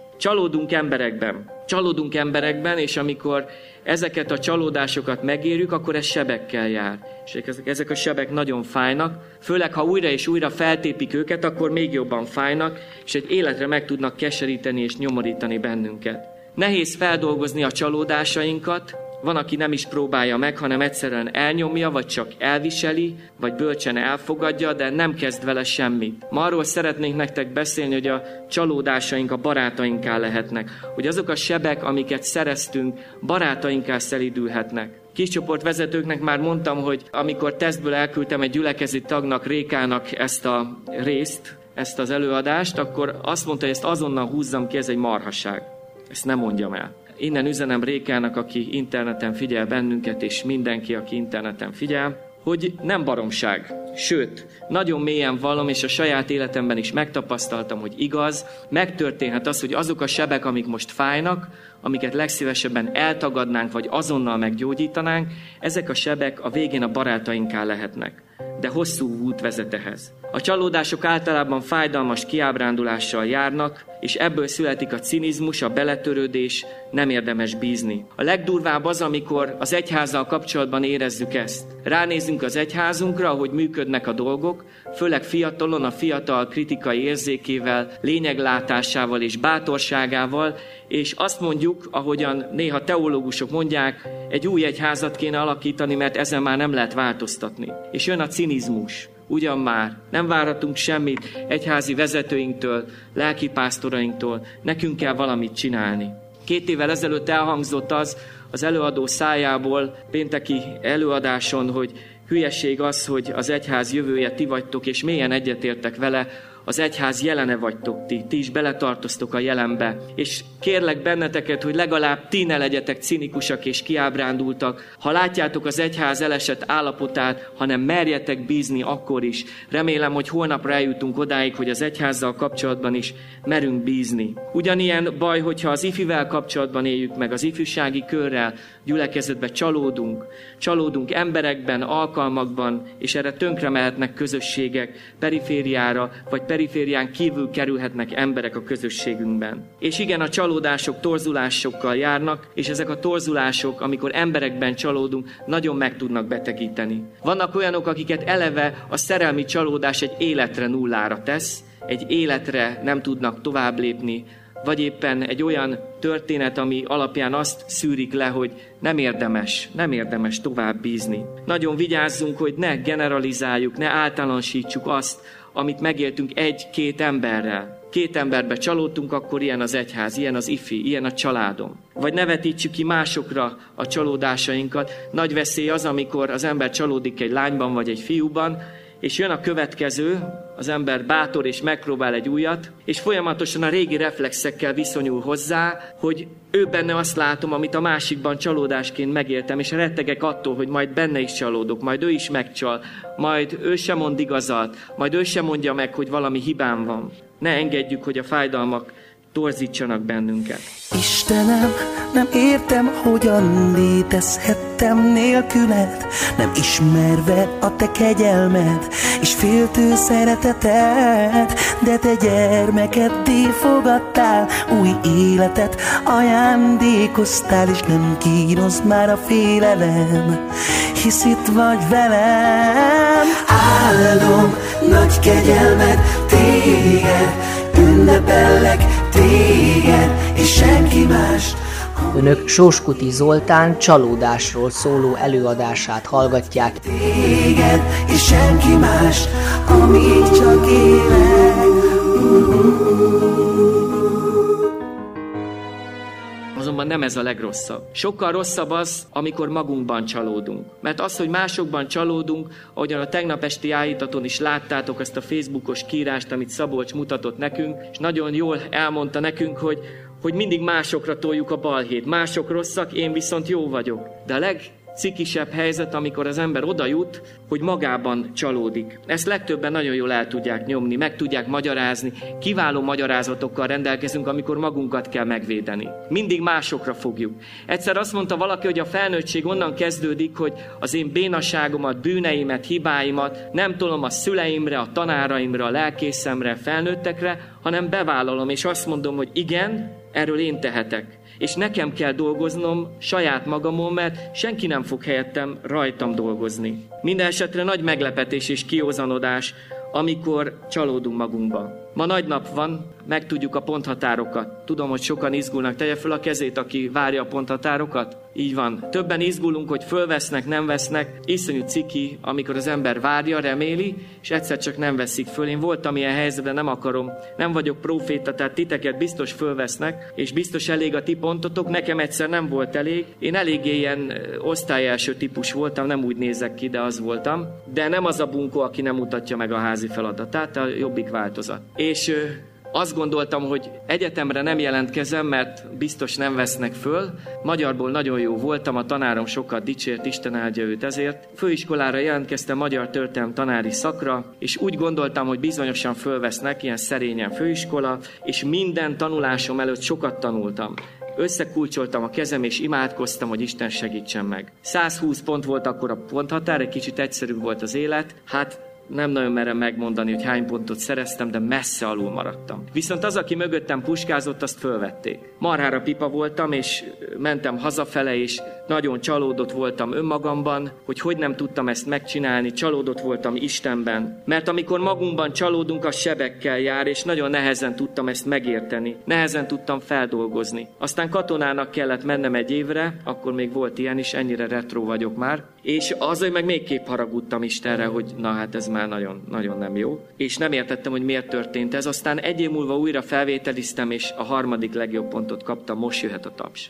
Speaker 6: Csalódunk emberekben, és amikor ezeket a csalódásokat megérjük, akkor ez sebekkel jár. És ezek a sebek nagyon fájnak, főleg ha újra és újra feltépik őket, akkor még jobban fájnak, és egy életre meg tudnak keseríteni és nyomorítani bennünket. Nehéz feldolgozni a csalódásainkat, van, aki nem is próbálja meg, hanem egyszerűen elnyomja, vagy csak elviseli, vagy bölcsen elfogadja, de nem kezd vele semmit. Ma arról szeretnénk nektek beszélni, hogy a csalódásaink a barátainká lehetnek, hogy azok a sebek, amiket szereztünk, barátainká szelídülhetnek. Kiscsoport vezetőknek már mondtam, hogy amikor tesztből elküldtem egy gyülekezeti tagnak, Rékának ezt a részt, ezt az előadást, akkor azt mondta, hogy ezt azonnal húzzam ki, ez egy marhaság. Ezt nem mondjam el. Innen üzenem Rékának, aki interneten figyel bennünket, és mindenki, aki interneten figyel, hogy nem baromság. Sőt, nagyon mélyen vallom, és a saját életemben is megtapasztaltam, hogy igaz, megtörténhet az, hogy azok a sebek, amik most fájnak, amiket legszívesebben eltagadnánk, vagy azonnal meggyógyítanánk, ezek a sebek a végén a barátainká lehetnek. De hosszú út vezet ehhez. A csalódások általában fájdalmas kiábrándulással járnak, és ebből születik a cinizmus, a beletörődés, nem érdemes bízni. A legdurvább az, amikor az egyházzal kapcsolatban érezzük ezt. Ránézünk az egyházunkra, ahogy működnek a dolgok, főleg fiatalon, a fiatal kritikai érzékével, lényeglátásával és bátorságával, és azt mondjuk, ahogyan néha teológusok mondják, egy új egyházat kéne alakítani, mert ezen már nem lehet változtatni. És jön a cinizmus. Ugyan már nem várhatunk semmit egyházi vezetőinktől, lelkipásztorainktól, nekünk kell valamit csinálni. 2 évvel ezelőtt elhangzott az előadó szájából pénteki előadáson, hogy hülyeség az, hogy az egyház jövője ti vagytok, és mélyen egyetértek vele, az egyház jelene vagytok ti is beletartoztok a jelenbe. És kérlek benneteket, hogy legalább ti ne legyetek cinikusak és kiábrándultak. Ha látjátok az egyház elesett állapotát, hanem merjetek bízni akkor is. Remélem, hogy holnapra eljutunk odáig, hogy az egyházzal kapcsolatban is merünk bízni. Ugyanilyen baj, hogyha az ifivel kapcsolatban éljük meg, az ifjúsági körrel, gyülekezetbe csalódunk emberekben, alkalmakban, és erre tönkre mehetnek közösségek, perifériára, vagy periférián kívül kerülhetnek emberek a közösségünkben. És igen, a csalódások torzulásokkal járnak, és ezek a torzulások, amikor emberekben csalódunk, nagyon meg tudnak betegíteni. Vannak olyanok, akiket eleve a szerelmi csalódás egy életre nullára tesz, egy életre nem tudnak tovább lépni, vagy éppen egy olyan történet, ami alapján azt szűrik le, hogy nem érdemes tovább bízni. Nagyon vigyázzunk, hogy ne generalizáljuk, ne általánosítsuk azt, amit megéltünk 1-2 emberrel. 2 emberbe csalódtunk, akkor ilyen az egyház, ilyen az ifi, ilyen a családom. Vagy ne vetítsük ki másokra a csalódásainkat. Nagy veszély az, amikor az ember csalódik egy lányban vagy egy fiúban, és jön a következő, az ember bátor és megpróbál egy újat, és folyamatosan a régi reflexekkel viszonyul hozzá, hogy ő benne azt látom, amit a másikban csalódásként megéltem, és rettegek attól, hogy majd benne is csalódok, majd ő is megcsal, majd ő sem mond igazat, majd ő sem mondja meg, hogy valami hibám van. Ne engedjük, hogy a fájdalmak torzítsanak bennünket.
Speaker 13: Istenem, nem értem, hogyan létezhettem nélküled, nem ismerve a te kegyelmed és féltő szereteted, de te gyermekeddé fogadtál, új életet ajándékoztál, és nem kínos már a félelem, hisz itt vagy velem. Áldom nagy kegyelmed, téged ünnepellek, téged és senki más.
Speaker 2: Önök Sóskuti Zoltán csalódásról szóló előadását hallgatják.
Speaker 13: Téged és senki más, amíg csak élek.
Speaker 6: Azonban nem ez a legrosszabb. Sokkal rosszabb az, amikor magunkban csalódunk. Mert az, hogy másokban csalódunk, ahogyan a tegnap esti állítaton is láttátok ezt a Facebookos kiírást, amit Szabolcs mutatott nekünk, és nagyon jól elmondta nekünk, hogy mindig másokra toljuk a balhét. Mások rosszak, én viszont jó vagyok. De a legcikisebb helyzet, amikor az ember oda jut, hogy magában csalódik. Ezt legtöbben nagyon jól el tudják nyomni, meg tudják magyarázni. Kiváló magyarázatokkal rendelkezünk, amikor magunkat kell megvédeni. Mindig másokra fogjuk. Egyszer azt mondta valaki, hogy a felnőttség onnan kezdődik, hogy az én bénaságomat, bűneimet, hibáimat nem tolom a szüleimre, a tanáraimra, a lelkészemre, felnőttekre, hanem bevállalom, és azt mondom, hogy igen, erről én tehetek. És nekem kell dolgoznom saját magamon, mert senki nem fog helyettem rajtam dolgozni. Minden esetre nagy meglepetés és kiózanodás, amikor csalódunk magunkba. Ma nagy nap van, megtudjuk a ponthatárokat. Tudom, hogy sokan izgulnak. Tegye föl a kezét, aki várja a ponthatárokat. Így van. Többen izgulunk, hogy fölvesznek, nem vesznek. Iszonyú ciki, amikor az ember várja, reméli, és egyszer csak nem veszik föl. Én voltam ilyen helyzetben, nem vagyok próféta, tehát titeket biztos fölvesznek, és biztos elég a ti pontotok. Nekem egyszer nem volt elég. Én eléggé ilyen osztályelső típus voltam, nem úgy nézek ki, de az voltam. De nem az a bunkó, aki nem mutatja meg a házi feladatát, a jobbik változat. És azt gondoltam, hogy egyetemre nem jelentkezem, mert biztos nem vesznek föl. Magyarból nagyon jó voltam, a tanárom sokat dicsért, Isten áldja őt ezért. Főiskolára jelentkeztem magyar történelem tanári szakra, és úgy gondoltam, hogy bizonyosan fölvesznek, ilyen szerényen főiskola, és minden tanulásom előtt sokat tanultam. Összekulcsoltam a kezem, és imádkoztam, hogy Isten segítsen meg. 120 pont volt akkor a ponthatár, egy kicsit egyszerűbb volt az élet. Nem nagyon merem megmondani, hogy hány pontot szereztem, de messze alul maradtam. Viszont az, aki mögöttem puskázott, azt fölvették. Marhára pipa voltam, és mentem hazafele, és nagyon csalódott voltam önmagamban, hogy nem tudtam ezt megcsinálni, csalódott voltam Istenben. Mert amikor magunkban csalódunk, az sebekkel jár, és nagyon nehezen tudtam ezt megérteni. Nehezen tudtam feldolgozni. Aztán katonának kellett mennem egy évre, akkor még volt ilyen is, ennyire retro vagyok már, és azért meg még képp haragudtam Istenre, hogy na hát ez már nagyon, nagyon nem jó. És nem értettem, hogy miért történt ez. Aztán egy év múlva újra felvételiztem, és a 3. legjobb pontot kaptam. Most jöhet a taps.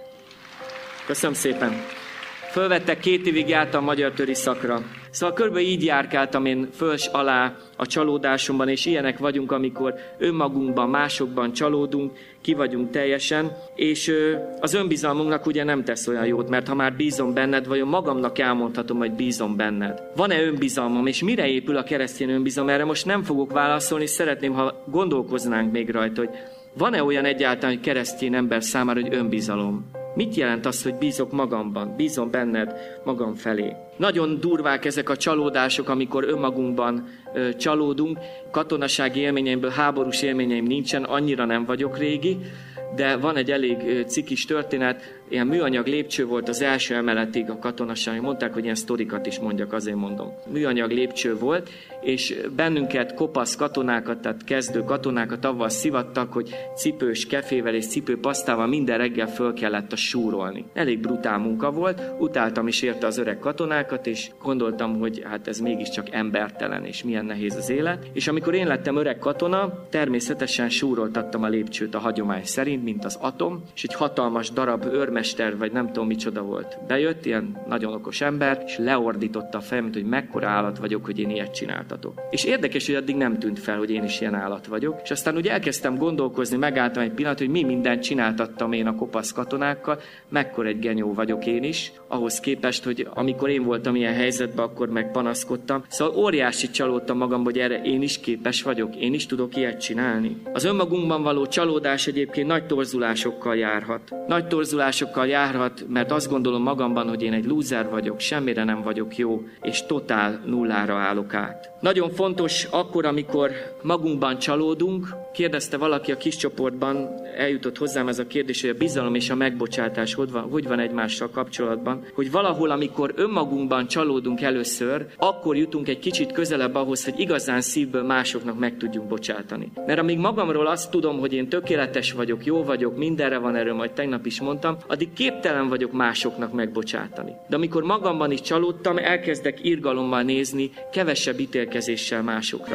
Speaker 6: Köszönöm szépen. Fölvettek, 2 évig jártam magyar töri szakra. Szóval körülbelül így járkáltam én föls alá a csalódásomban, és ilyenek vagyunk, amikor önmagunkban, másokban csalódunk, ki vagyunk teljesen, és az önbizalmunknak ugye nem tesz olyan jót, mert ha már bízom benned, vagy magamnak elmondhatom, hogy bízom benned. Van-e önbizalmam, és mire épül a keresztény önbizalom? Erre most nem fogok válaszolni, és szeretném, ha gondolkoznánk még rajta, hogy van-e olyan egyáltalán, hogy keresztény ember számára, hogy önbizalom? Mit jelent az, hogy bízok magamban, bízom benned magam felé? Nagyon durvák ezek a csalódások, amikor önmagunkban csalódunk. Katonasági élményeimből háborús élményeim nincsen, annyira nem vagyok régi, de van egy elég cikis történet, ilyen műanyag lépcső volt az első emeletig a katonaság. Mondták, hogy ilyen sztorikat is mondjak, azért mondom. Műanyag lépcső volt, és bennünket, kopasz katonákat, tehát kezdő katonákat avval szivattak, hogy cipős kefével és cipőpasztával minden reggel föl kellett súrolni. Elég brutál munka volt, utáltam is érte az öreg katonákat, és gondoltam, hogy hát ez mégiscsak embertelen, és milyen nehéz az élet. És amikor én lettem öreg katona, természetesen súroltattam a lépcsőt a hagyomány szerint, mint az atom, és egy hatalmas darab őrmester, vagy nem tudom micsoda volt. Bejött, ilyen nagyon okos ember, és leordította a fejemet, hogy mekkora állat vagyok, hogy én ilyet csináltatok. És érdekes, hogy addig nem tűnt fel, hogy én is ilyen állat vagyok. És aztán ugye elkezdtem gondolkozni, megálltam egy pillanat, hogy mi mindent csináltattam én a kopasz katonákkal, mekkora egy genyó vagyok én is, ahhoz képest, hogy amikor én voltam ilyen helyzetben, akkor megpanaszkodtam. Szóval óriási csalódtam magam, hogy erre én is képes vagyok, én is tudok ilyet csinálni. Az önmagunkban való csalódás egyébként nagy torzulásokkal járhat. Nagy torzulásokkal járhat, mert azt gondolom magamban, hogy én egy lúzer vagyok, semmire nem vagyok jó, és totál nullára állok át. Nagyon fontos akkor, amikor magunkban csalódunk, kérdezte valaki a kis csoportban, eljutott hozzám ez a kérdés, hogy a bizalom és a megbocsátás hogy van egymással kapcsolatban, hogy valahol, amikor önmagunkban csalódunk először, akkor jutunk egy kicsit közelebb ahhoz, hogy igazán szívből másoknak meg tudjunk bocsátani. Mert amíg magamról azt tudom, hogy én tökéletes vagyok, jó vagyok, mindenre van erről, majd tegnap is mondtam, addig képtelen vagyok másoknak megbocsátani. De amikor magamban is csalódtam, elkezdek irgalommal nézni, kevesebb ítélkezéssel másokra.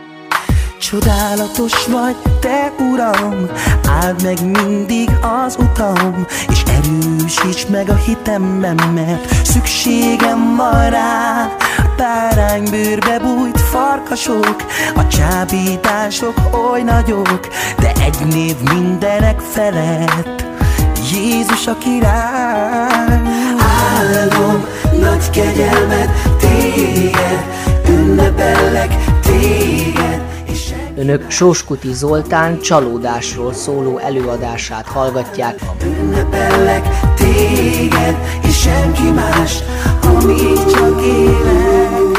Speaker 13: Csodálatos vagy, te Uram, áld meg mindig az utam, és erősíts meg a hitemben, mert szükségem van rá. Báránybőrbe bújt farkasok, a csábítások oly nagyok, de egy név mindenek felett, Jézus a király. áldom nagy kegyelmed, téged ünnepellek, téged.
Speaker 2: Önök Sóskuti Zoltán csalódásról szóló előadását hallgatják.
Speaker 13: Ünnepellek téged, és senki más, amíg csak élek.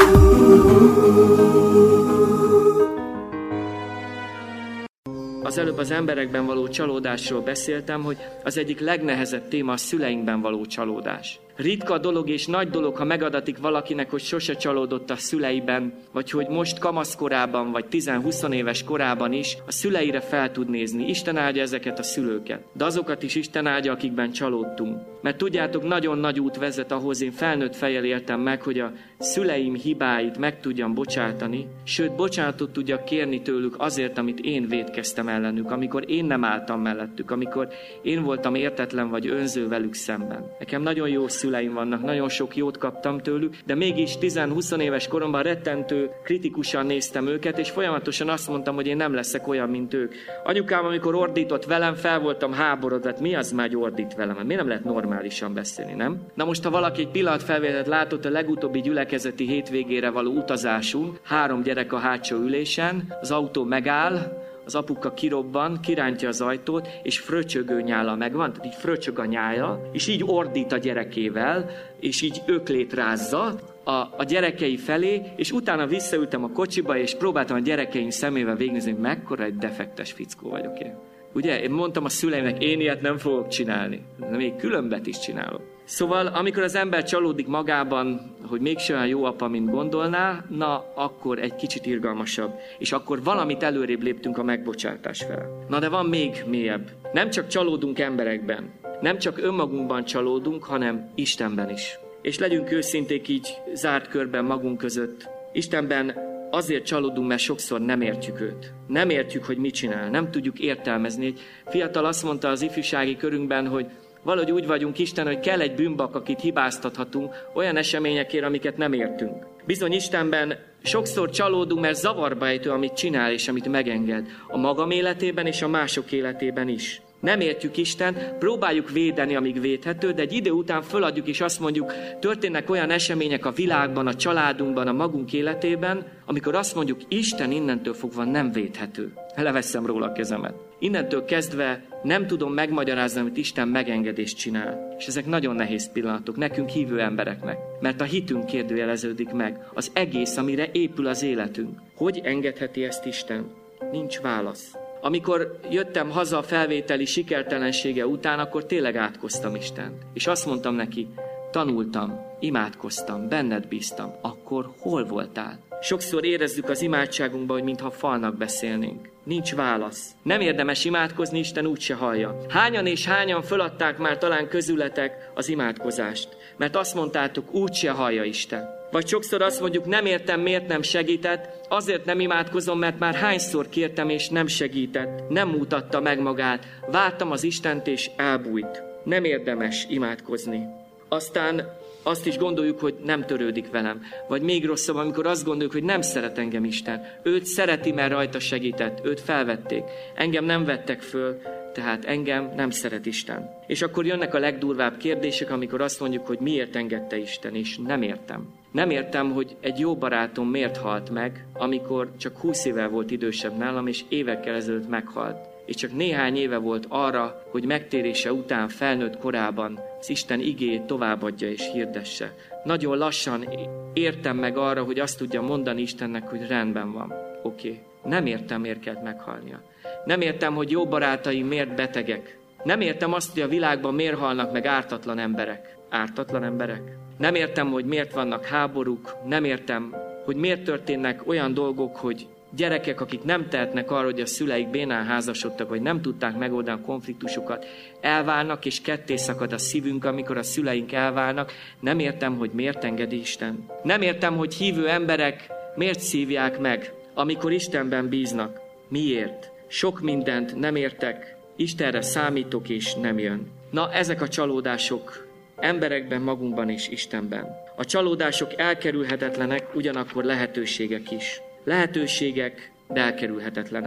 Speaker 6: Az előbb az emberekben való csalódásról beszéltem, hogy az egyik legnehezebb téma a szüleinkben való csalódás. Ritka dolog és nagy dolog, ha megadatik valakinek, hogy sose csalódott a szüleiben, vagy hogy most kamaszkorában, vagy 10-20 éves korában is a szüleire fel tud nézni. Isten áldja ezeket a szülőket, de azokat is Isten áldja, akikben csalódtunk. Mert tudjátok, nagyon nagy út vezet ahhoz, én felnőtt fejjel éltem meg, hogy a szüleim hibáit meg tudjam bocsátani, sőt, bocsánatot tudjak kérni tőlük azért, amit én vétkeztem ellenük, amikor én nem álltam mellettük, amikor én voltam értetlen vagy önző velük szemben. Nekem nagyon jó szüleim vannak, nagyon sok jót kaptam tőlük, de mégis 10-20 éves koromban rettentő kritikusan néztem őket, és folyamatosan azt mondtam, hogy én nem leszek olyan, mint ők. Anyukám, amikor ordított velem, fel voltam háborodva, mi az már, hogy ordít velem? Miért nem lehet normálisan beszélni, nem? Na most, ha valaki egy pillanatfelvételt látott a legutóbbi gyülekezeti hétvégére való utazásunk, 3 gyerek a hátsó ülésen, az autó megáll, az apuka kirobban, kirántja az ajtót, és fröcsögő nyála megvan, tehát így fröcsög a nyája, és így ordít a gyerekével, és így öklét rázza a gyerekei felé, és utána visszaültem a kocsiba, és próbáltam a gyerekeim szemével végignézni, hogy mekkora egy defektes fickó vagyok én. Ugye, én mondtam a szüleimnek, én ilyet nem fogok csinálni, de még különbet is csinálok. Szóval, amikor az ember csalódik magában, hogy mégse olyan jó apa, mint gondolná, na, akkor egy kicsit irgalmasabb. És akkor valamit előrébb léptünk a megbocsátás fel. Na, de van még mélyebb. Nem csak csalódunk emberekben, nem csak önmagunkban csalódunk, hanem Istenben is. És legyünk őszinték így zárt körben magunk között. Istenben azért csalódunk, mert sokszor nem értjük őt. Nem értjük, hogy mit csinál, nem tudjuk értelmezni. Egy fiatal azt mondta az ifjúsági körünkben, hogy valahogy úgy vagyunk Isten, hogy kell egy bűnbak, akit hibáztathatunk olyan eseményekért, amiket nem értünk. Bizony Istenben sokszor csalódunk, mert zavarba ejtő, amit csinál és amit megenged. A magam életében és a mások életében is. Nem értjük Istent, próbáljuk védeni, amíg védhető, de egy idő után föladjuk és azt mondjuk, történnek olyan események a világban, a családunkban, a magunk életében, amikor azt mondjuk, Isten innentől fogva nem védhető. Leveszem róla a kezemet. Innentől kezdve nem tudom megmagyarázni, amit Isten megengedést csinál. És ezek nagyon nehéz pillanatok nekünk hívő embereknek. Mert a hitünk kérdőjeleződik meg. Az egész, amire épül az életünk. Hogy engedheti ezt Isten? Nincs válasz. Amikor jöttem haza a felvételi sikertelensége után, akkor tényleg átkoztam Istent. És azt mondtam neki, tanultam, imádkoztam, benned bíztam. Akkor hol voltál? Sokszor érezzük az imádságunkban, hogy mintha falnak beszélnénk. Nincs válasz. Nem érdemes imádkozni, Isten úgyse hallja. Hányan és hányan föladták már talán közületek az imádkozást? Mert azt mondtátok, úgyse hallja Isten. Vagy sokszor azt mondjuk, nem értem, miért nem segített, azért nem imádkozom, mert már hányszor kértem és nem segített, nem mutatta meg magát, vártam az Istent és elbújt. Nem érdemes imádkozni. Aztán azt is gondoljuk, hogy nem törődik velem. Vagy még rosszabb, amikor azt gondoljuk, hogy nem szeret engem Isten. Őt szereti, mert rajta segített, őt felvették. Engem nem vettek föl, tehát engem nem szeret Isten. És akkor jönnek a legdurvább kérdések, amikor azt mondjuk, hogy miért engedte Isten, és nem értem. Nem értem, hogy egy jó barátom miért halt meg, amikor csak 20 évvel volt idősebb nálam, és évekkel ezelőtt meghalt. És csak néhány éve volt arra, hogy megtérése után felnőtt korában az Isten igéjét továbbadja és hirdesse. Nagyon lassan értem meg arra, hogy azt tudja mondani Istennek, hogy rendben van. Oké. Nem értem, miért kellett meghalnia. Nem értem, hogy jó barátaim miért betegek. Nem értem azt, hogy a világban miért halnak meg ártatlan emberek. Ártatlan emberek? Nem értem, hogy miért vannak háborúk. Nem értem, hogy miért történnek olyan dolgok, hogy gyerekek, akik nem tehetnek arra, hogy a szüleik bénán házasodtak, vagy nem tudták megoldani a konfliktusokat, elválnak, és ketté szakad a szívünk, amikor a szüleink elválnak. Nem értem, hogy miért engedi Isten. Nem értem, hogy hívő emberek miért szívják meg, amikor Istenben bíznak. Miért? Sok mindent nem értek, Istenre számítok, és nem jön. Na, ezek a csalódások emberekben, magunkban és Istenben. A csalódások elkerülhetetlenek, ugyanakkor lehetőségek is. Lehetőségek, de elkerülhetetlenek.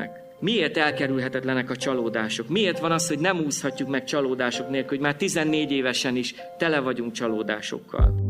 Speaker 6: Miért elkerülhetetlenek a csalódások? Miért van az, hogy nem úszhatjuk meg csalódások nélkül, hogy már 14 évesen is tele vagyunk csalódásokkal?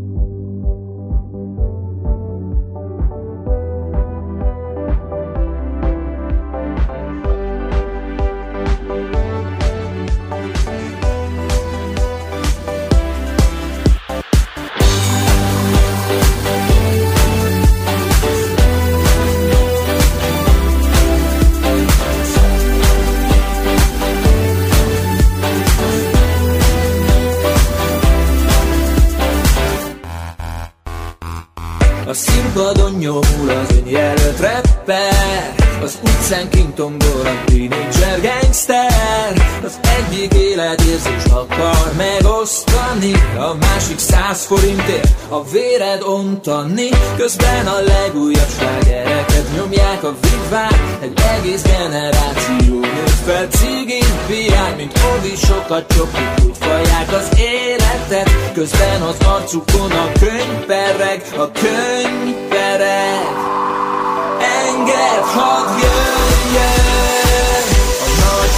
Speaker 14: A színpadon nyomul az önjelölt rapper, az utcán kintongol a tínédzser gangster. Az egyik életérzést akar megosztani, a másik 100 forintért a véred ontani. Közben a legújabb slágereket nyomják a vigvák, egy egész generáció nőtt fel cigin piány, mint ovisokat csokik, úgy fajják az életet. Közben az arcukon a könyvpereg, a könyvpereg. Engedd, hadd jöjjön a nagy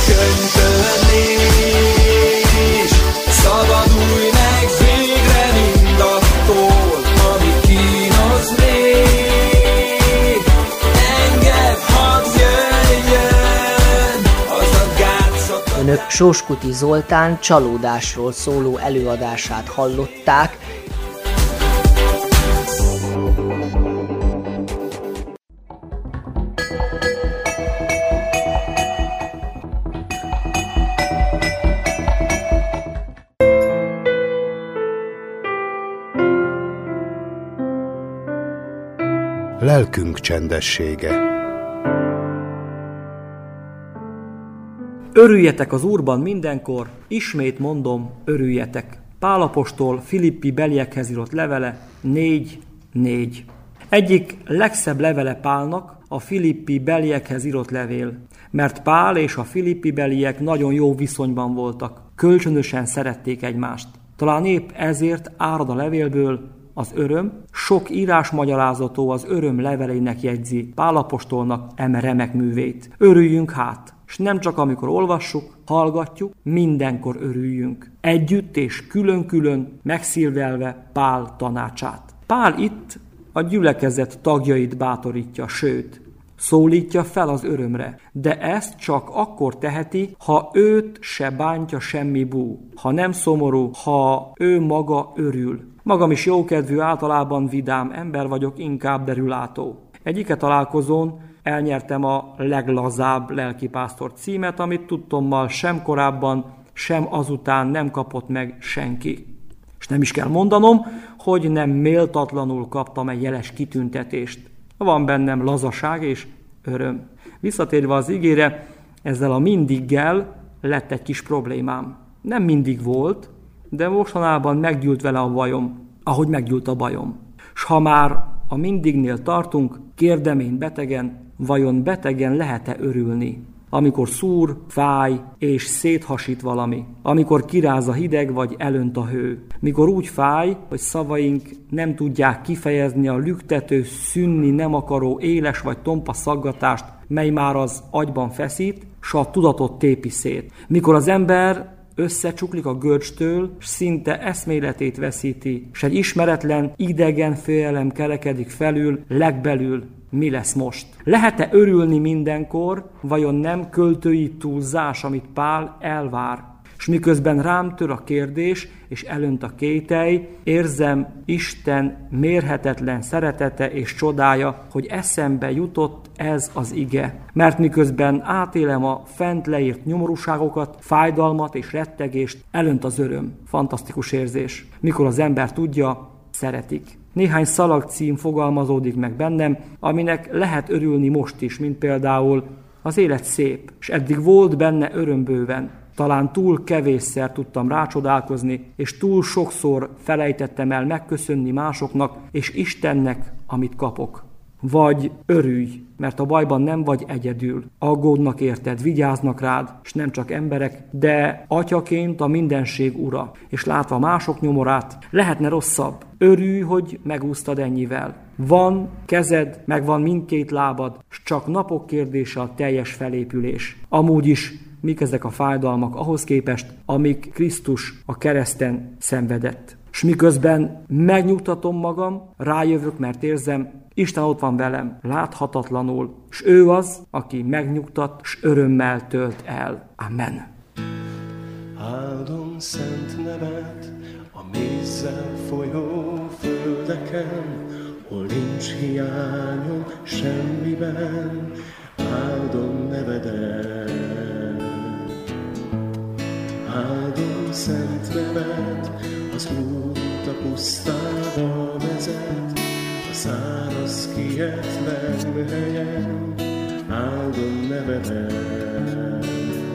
Speaker 14: könyvtörlés, szabadulj meg végre mindattól, ami kínoz még. Engedd, hadd jöjjön az a gátszak.
Speaker 2: Önök Sóskuti Zoltán csalódásról szóló előadását hallották.
Speaker 1: Lelkünk csendessége.
Speaker 15: Örüljetek az Úrban mindenkor, ismét mondom, örüljetek. Pál apostol Filippi beliekhez írott levele 4:4. Egyik legszebb levele Pálnak a Filippi beliekhez írott levél, mert Pál és a Filippi beliek nagyon jó viszonyban voltak, kölcsönösen szerették egymást. Talán épp ezért árad a levélből az öröm, sok írásmagyarázató az öröm leveleinek jegyzi Pál apostolnak eme remek művét. Örüljünk hát, és nem csak amikor olvassuk, hallgatjuk, mindenkor örüljünk. Együtt és külön-külön megszívelve Pál tanácsát. Pál itt a gyülekezet tagjait bátorítja, sőt, szólítja fel az örömre, de ezt csak akkor teheti, ha őt se bántja semmi bú, ha nem szomorú, ha ő maga örül. Magam is jókedvű, általában vidám ember vagyok, inkább derülátó. Egyike találkozón elnyertem a leglazább lelkipásztor címet, amit tudtommal sem korábban, sem azután nem kapott meg senki. És nem is kell mondanom, hogy nem méltatlanul kaptam egy jeles kitüntetést. Van bennem lazaság és öröm. Visszatérve az igére, ezzel a mindiggel lett egy kis problémám. Nem mindig volt, de mostanában meggyűlt vele a bajom, ahogy meggyűlt a bajom. S ha már a mindignél tartunk, kérdem én betegen, vajon betegen lehet-e örülni? Amikor szúr, fáj és széthasít valami, amikor kiráz a hideg vagy elönt a hő, mikor úgy fáj, hogy szavaink nem tudják kifejezni a lüktető, szűnni nem akaró éles vagy tompa szaggatást, mely már az agyban feszít, s a tudatot tépi szét. Mikor az ember összecsuklik a görcstől, s szinte eszméletét veszíti, s egy ismeretlen, idegen félelem kerekedik felül, legbelül. Mi lesz most? Lehet-e örülni mindenkor, vajon nem költői túlzás, amit Pál elvár? És miközben rám tör a kérdés, és elönt a kételj, érzem Isten mérhetetlen szeretete és csodája, hogy eszembe jutott ez az ige. Mert miközben átélem a fent leírt nyomorúságokat, fájdalmat és rettegést, elönt az öröm. Fantasztikus érzés. Mikor az ember tudja, szeretik. Néhány szalagcím fogalmazódik meg bennem, aminek lehet örülni most is, mint például az élet szép, és eddig volt benne örömbőven. Talán túl kevésszer tudtam rácsodálkozni, és túl sokszor felejtettem el megköszönni másoknak és Istennek, amit kapok. vagy örülj, mert a bajban nem vagy egyedül. Aggódnak érted, vigyáznak rád, és nem csak emberek, de atyaként a mindenség ura, és látva mások nyomorát, lehetne rosszabb. Örülj, hogy megúsztad ennyivel. Van kezed, meg van mindkét lábad, s csak napok kérdése a teljes felépülés. Amúgy is mik ezek a fájdalmak ahhoz képest, amik Krisztus a kereszten szenvedett. S miközben megnyugtatom magam, rájövök, mert érzem, Isten ott van velem, láthatatlanul, s ő az, aki megnyugtat, s örömmel tölt el. Amen.
Speaker 16: Áldom szent nevet a mézzel folyó földeken, hol nincs hiányom semmiben, áldom nevedet. Áldom szent nevet, az út a pusztába vezet, a száraz kietlen helyen, áldom nevedet.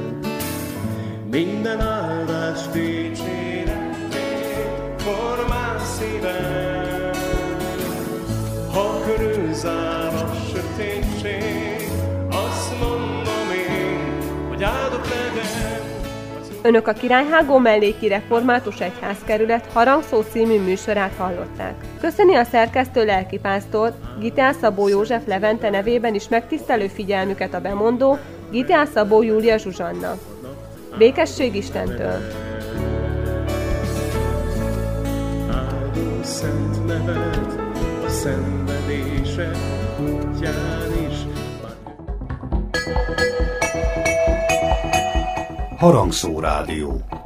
Speaker 16: Minden áldás dicséretét formál szívem, ha körülzár a sötétség, azt mondom én, hogy áldott legyen.
Speaker 17: Önök a Királyhágó melléki református egyházkerület Harangszó című műsorát hallották. Köszöni a szerkesztő lelkipásztor, Gitál Szabó József Levente nevében is megtisztelő figyelmüket a bemondó, Gitál Szabó Júlia Zsuzsanna. Békesség Istentől!
Speaker 16: Áldom szent neved, a szenvedések útján is.
Speaker 1: Harangszó Rádió.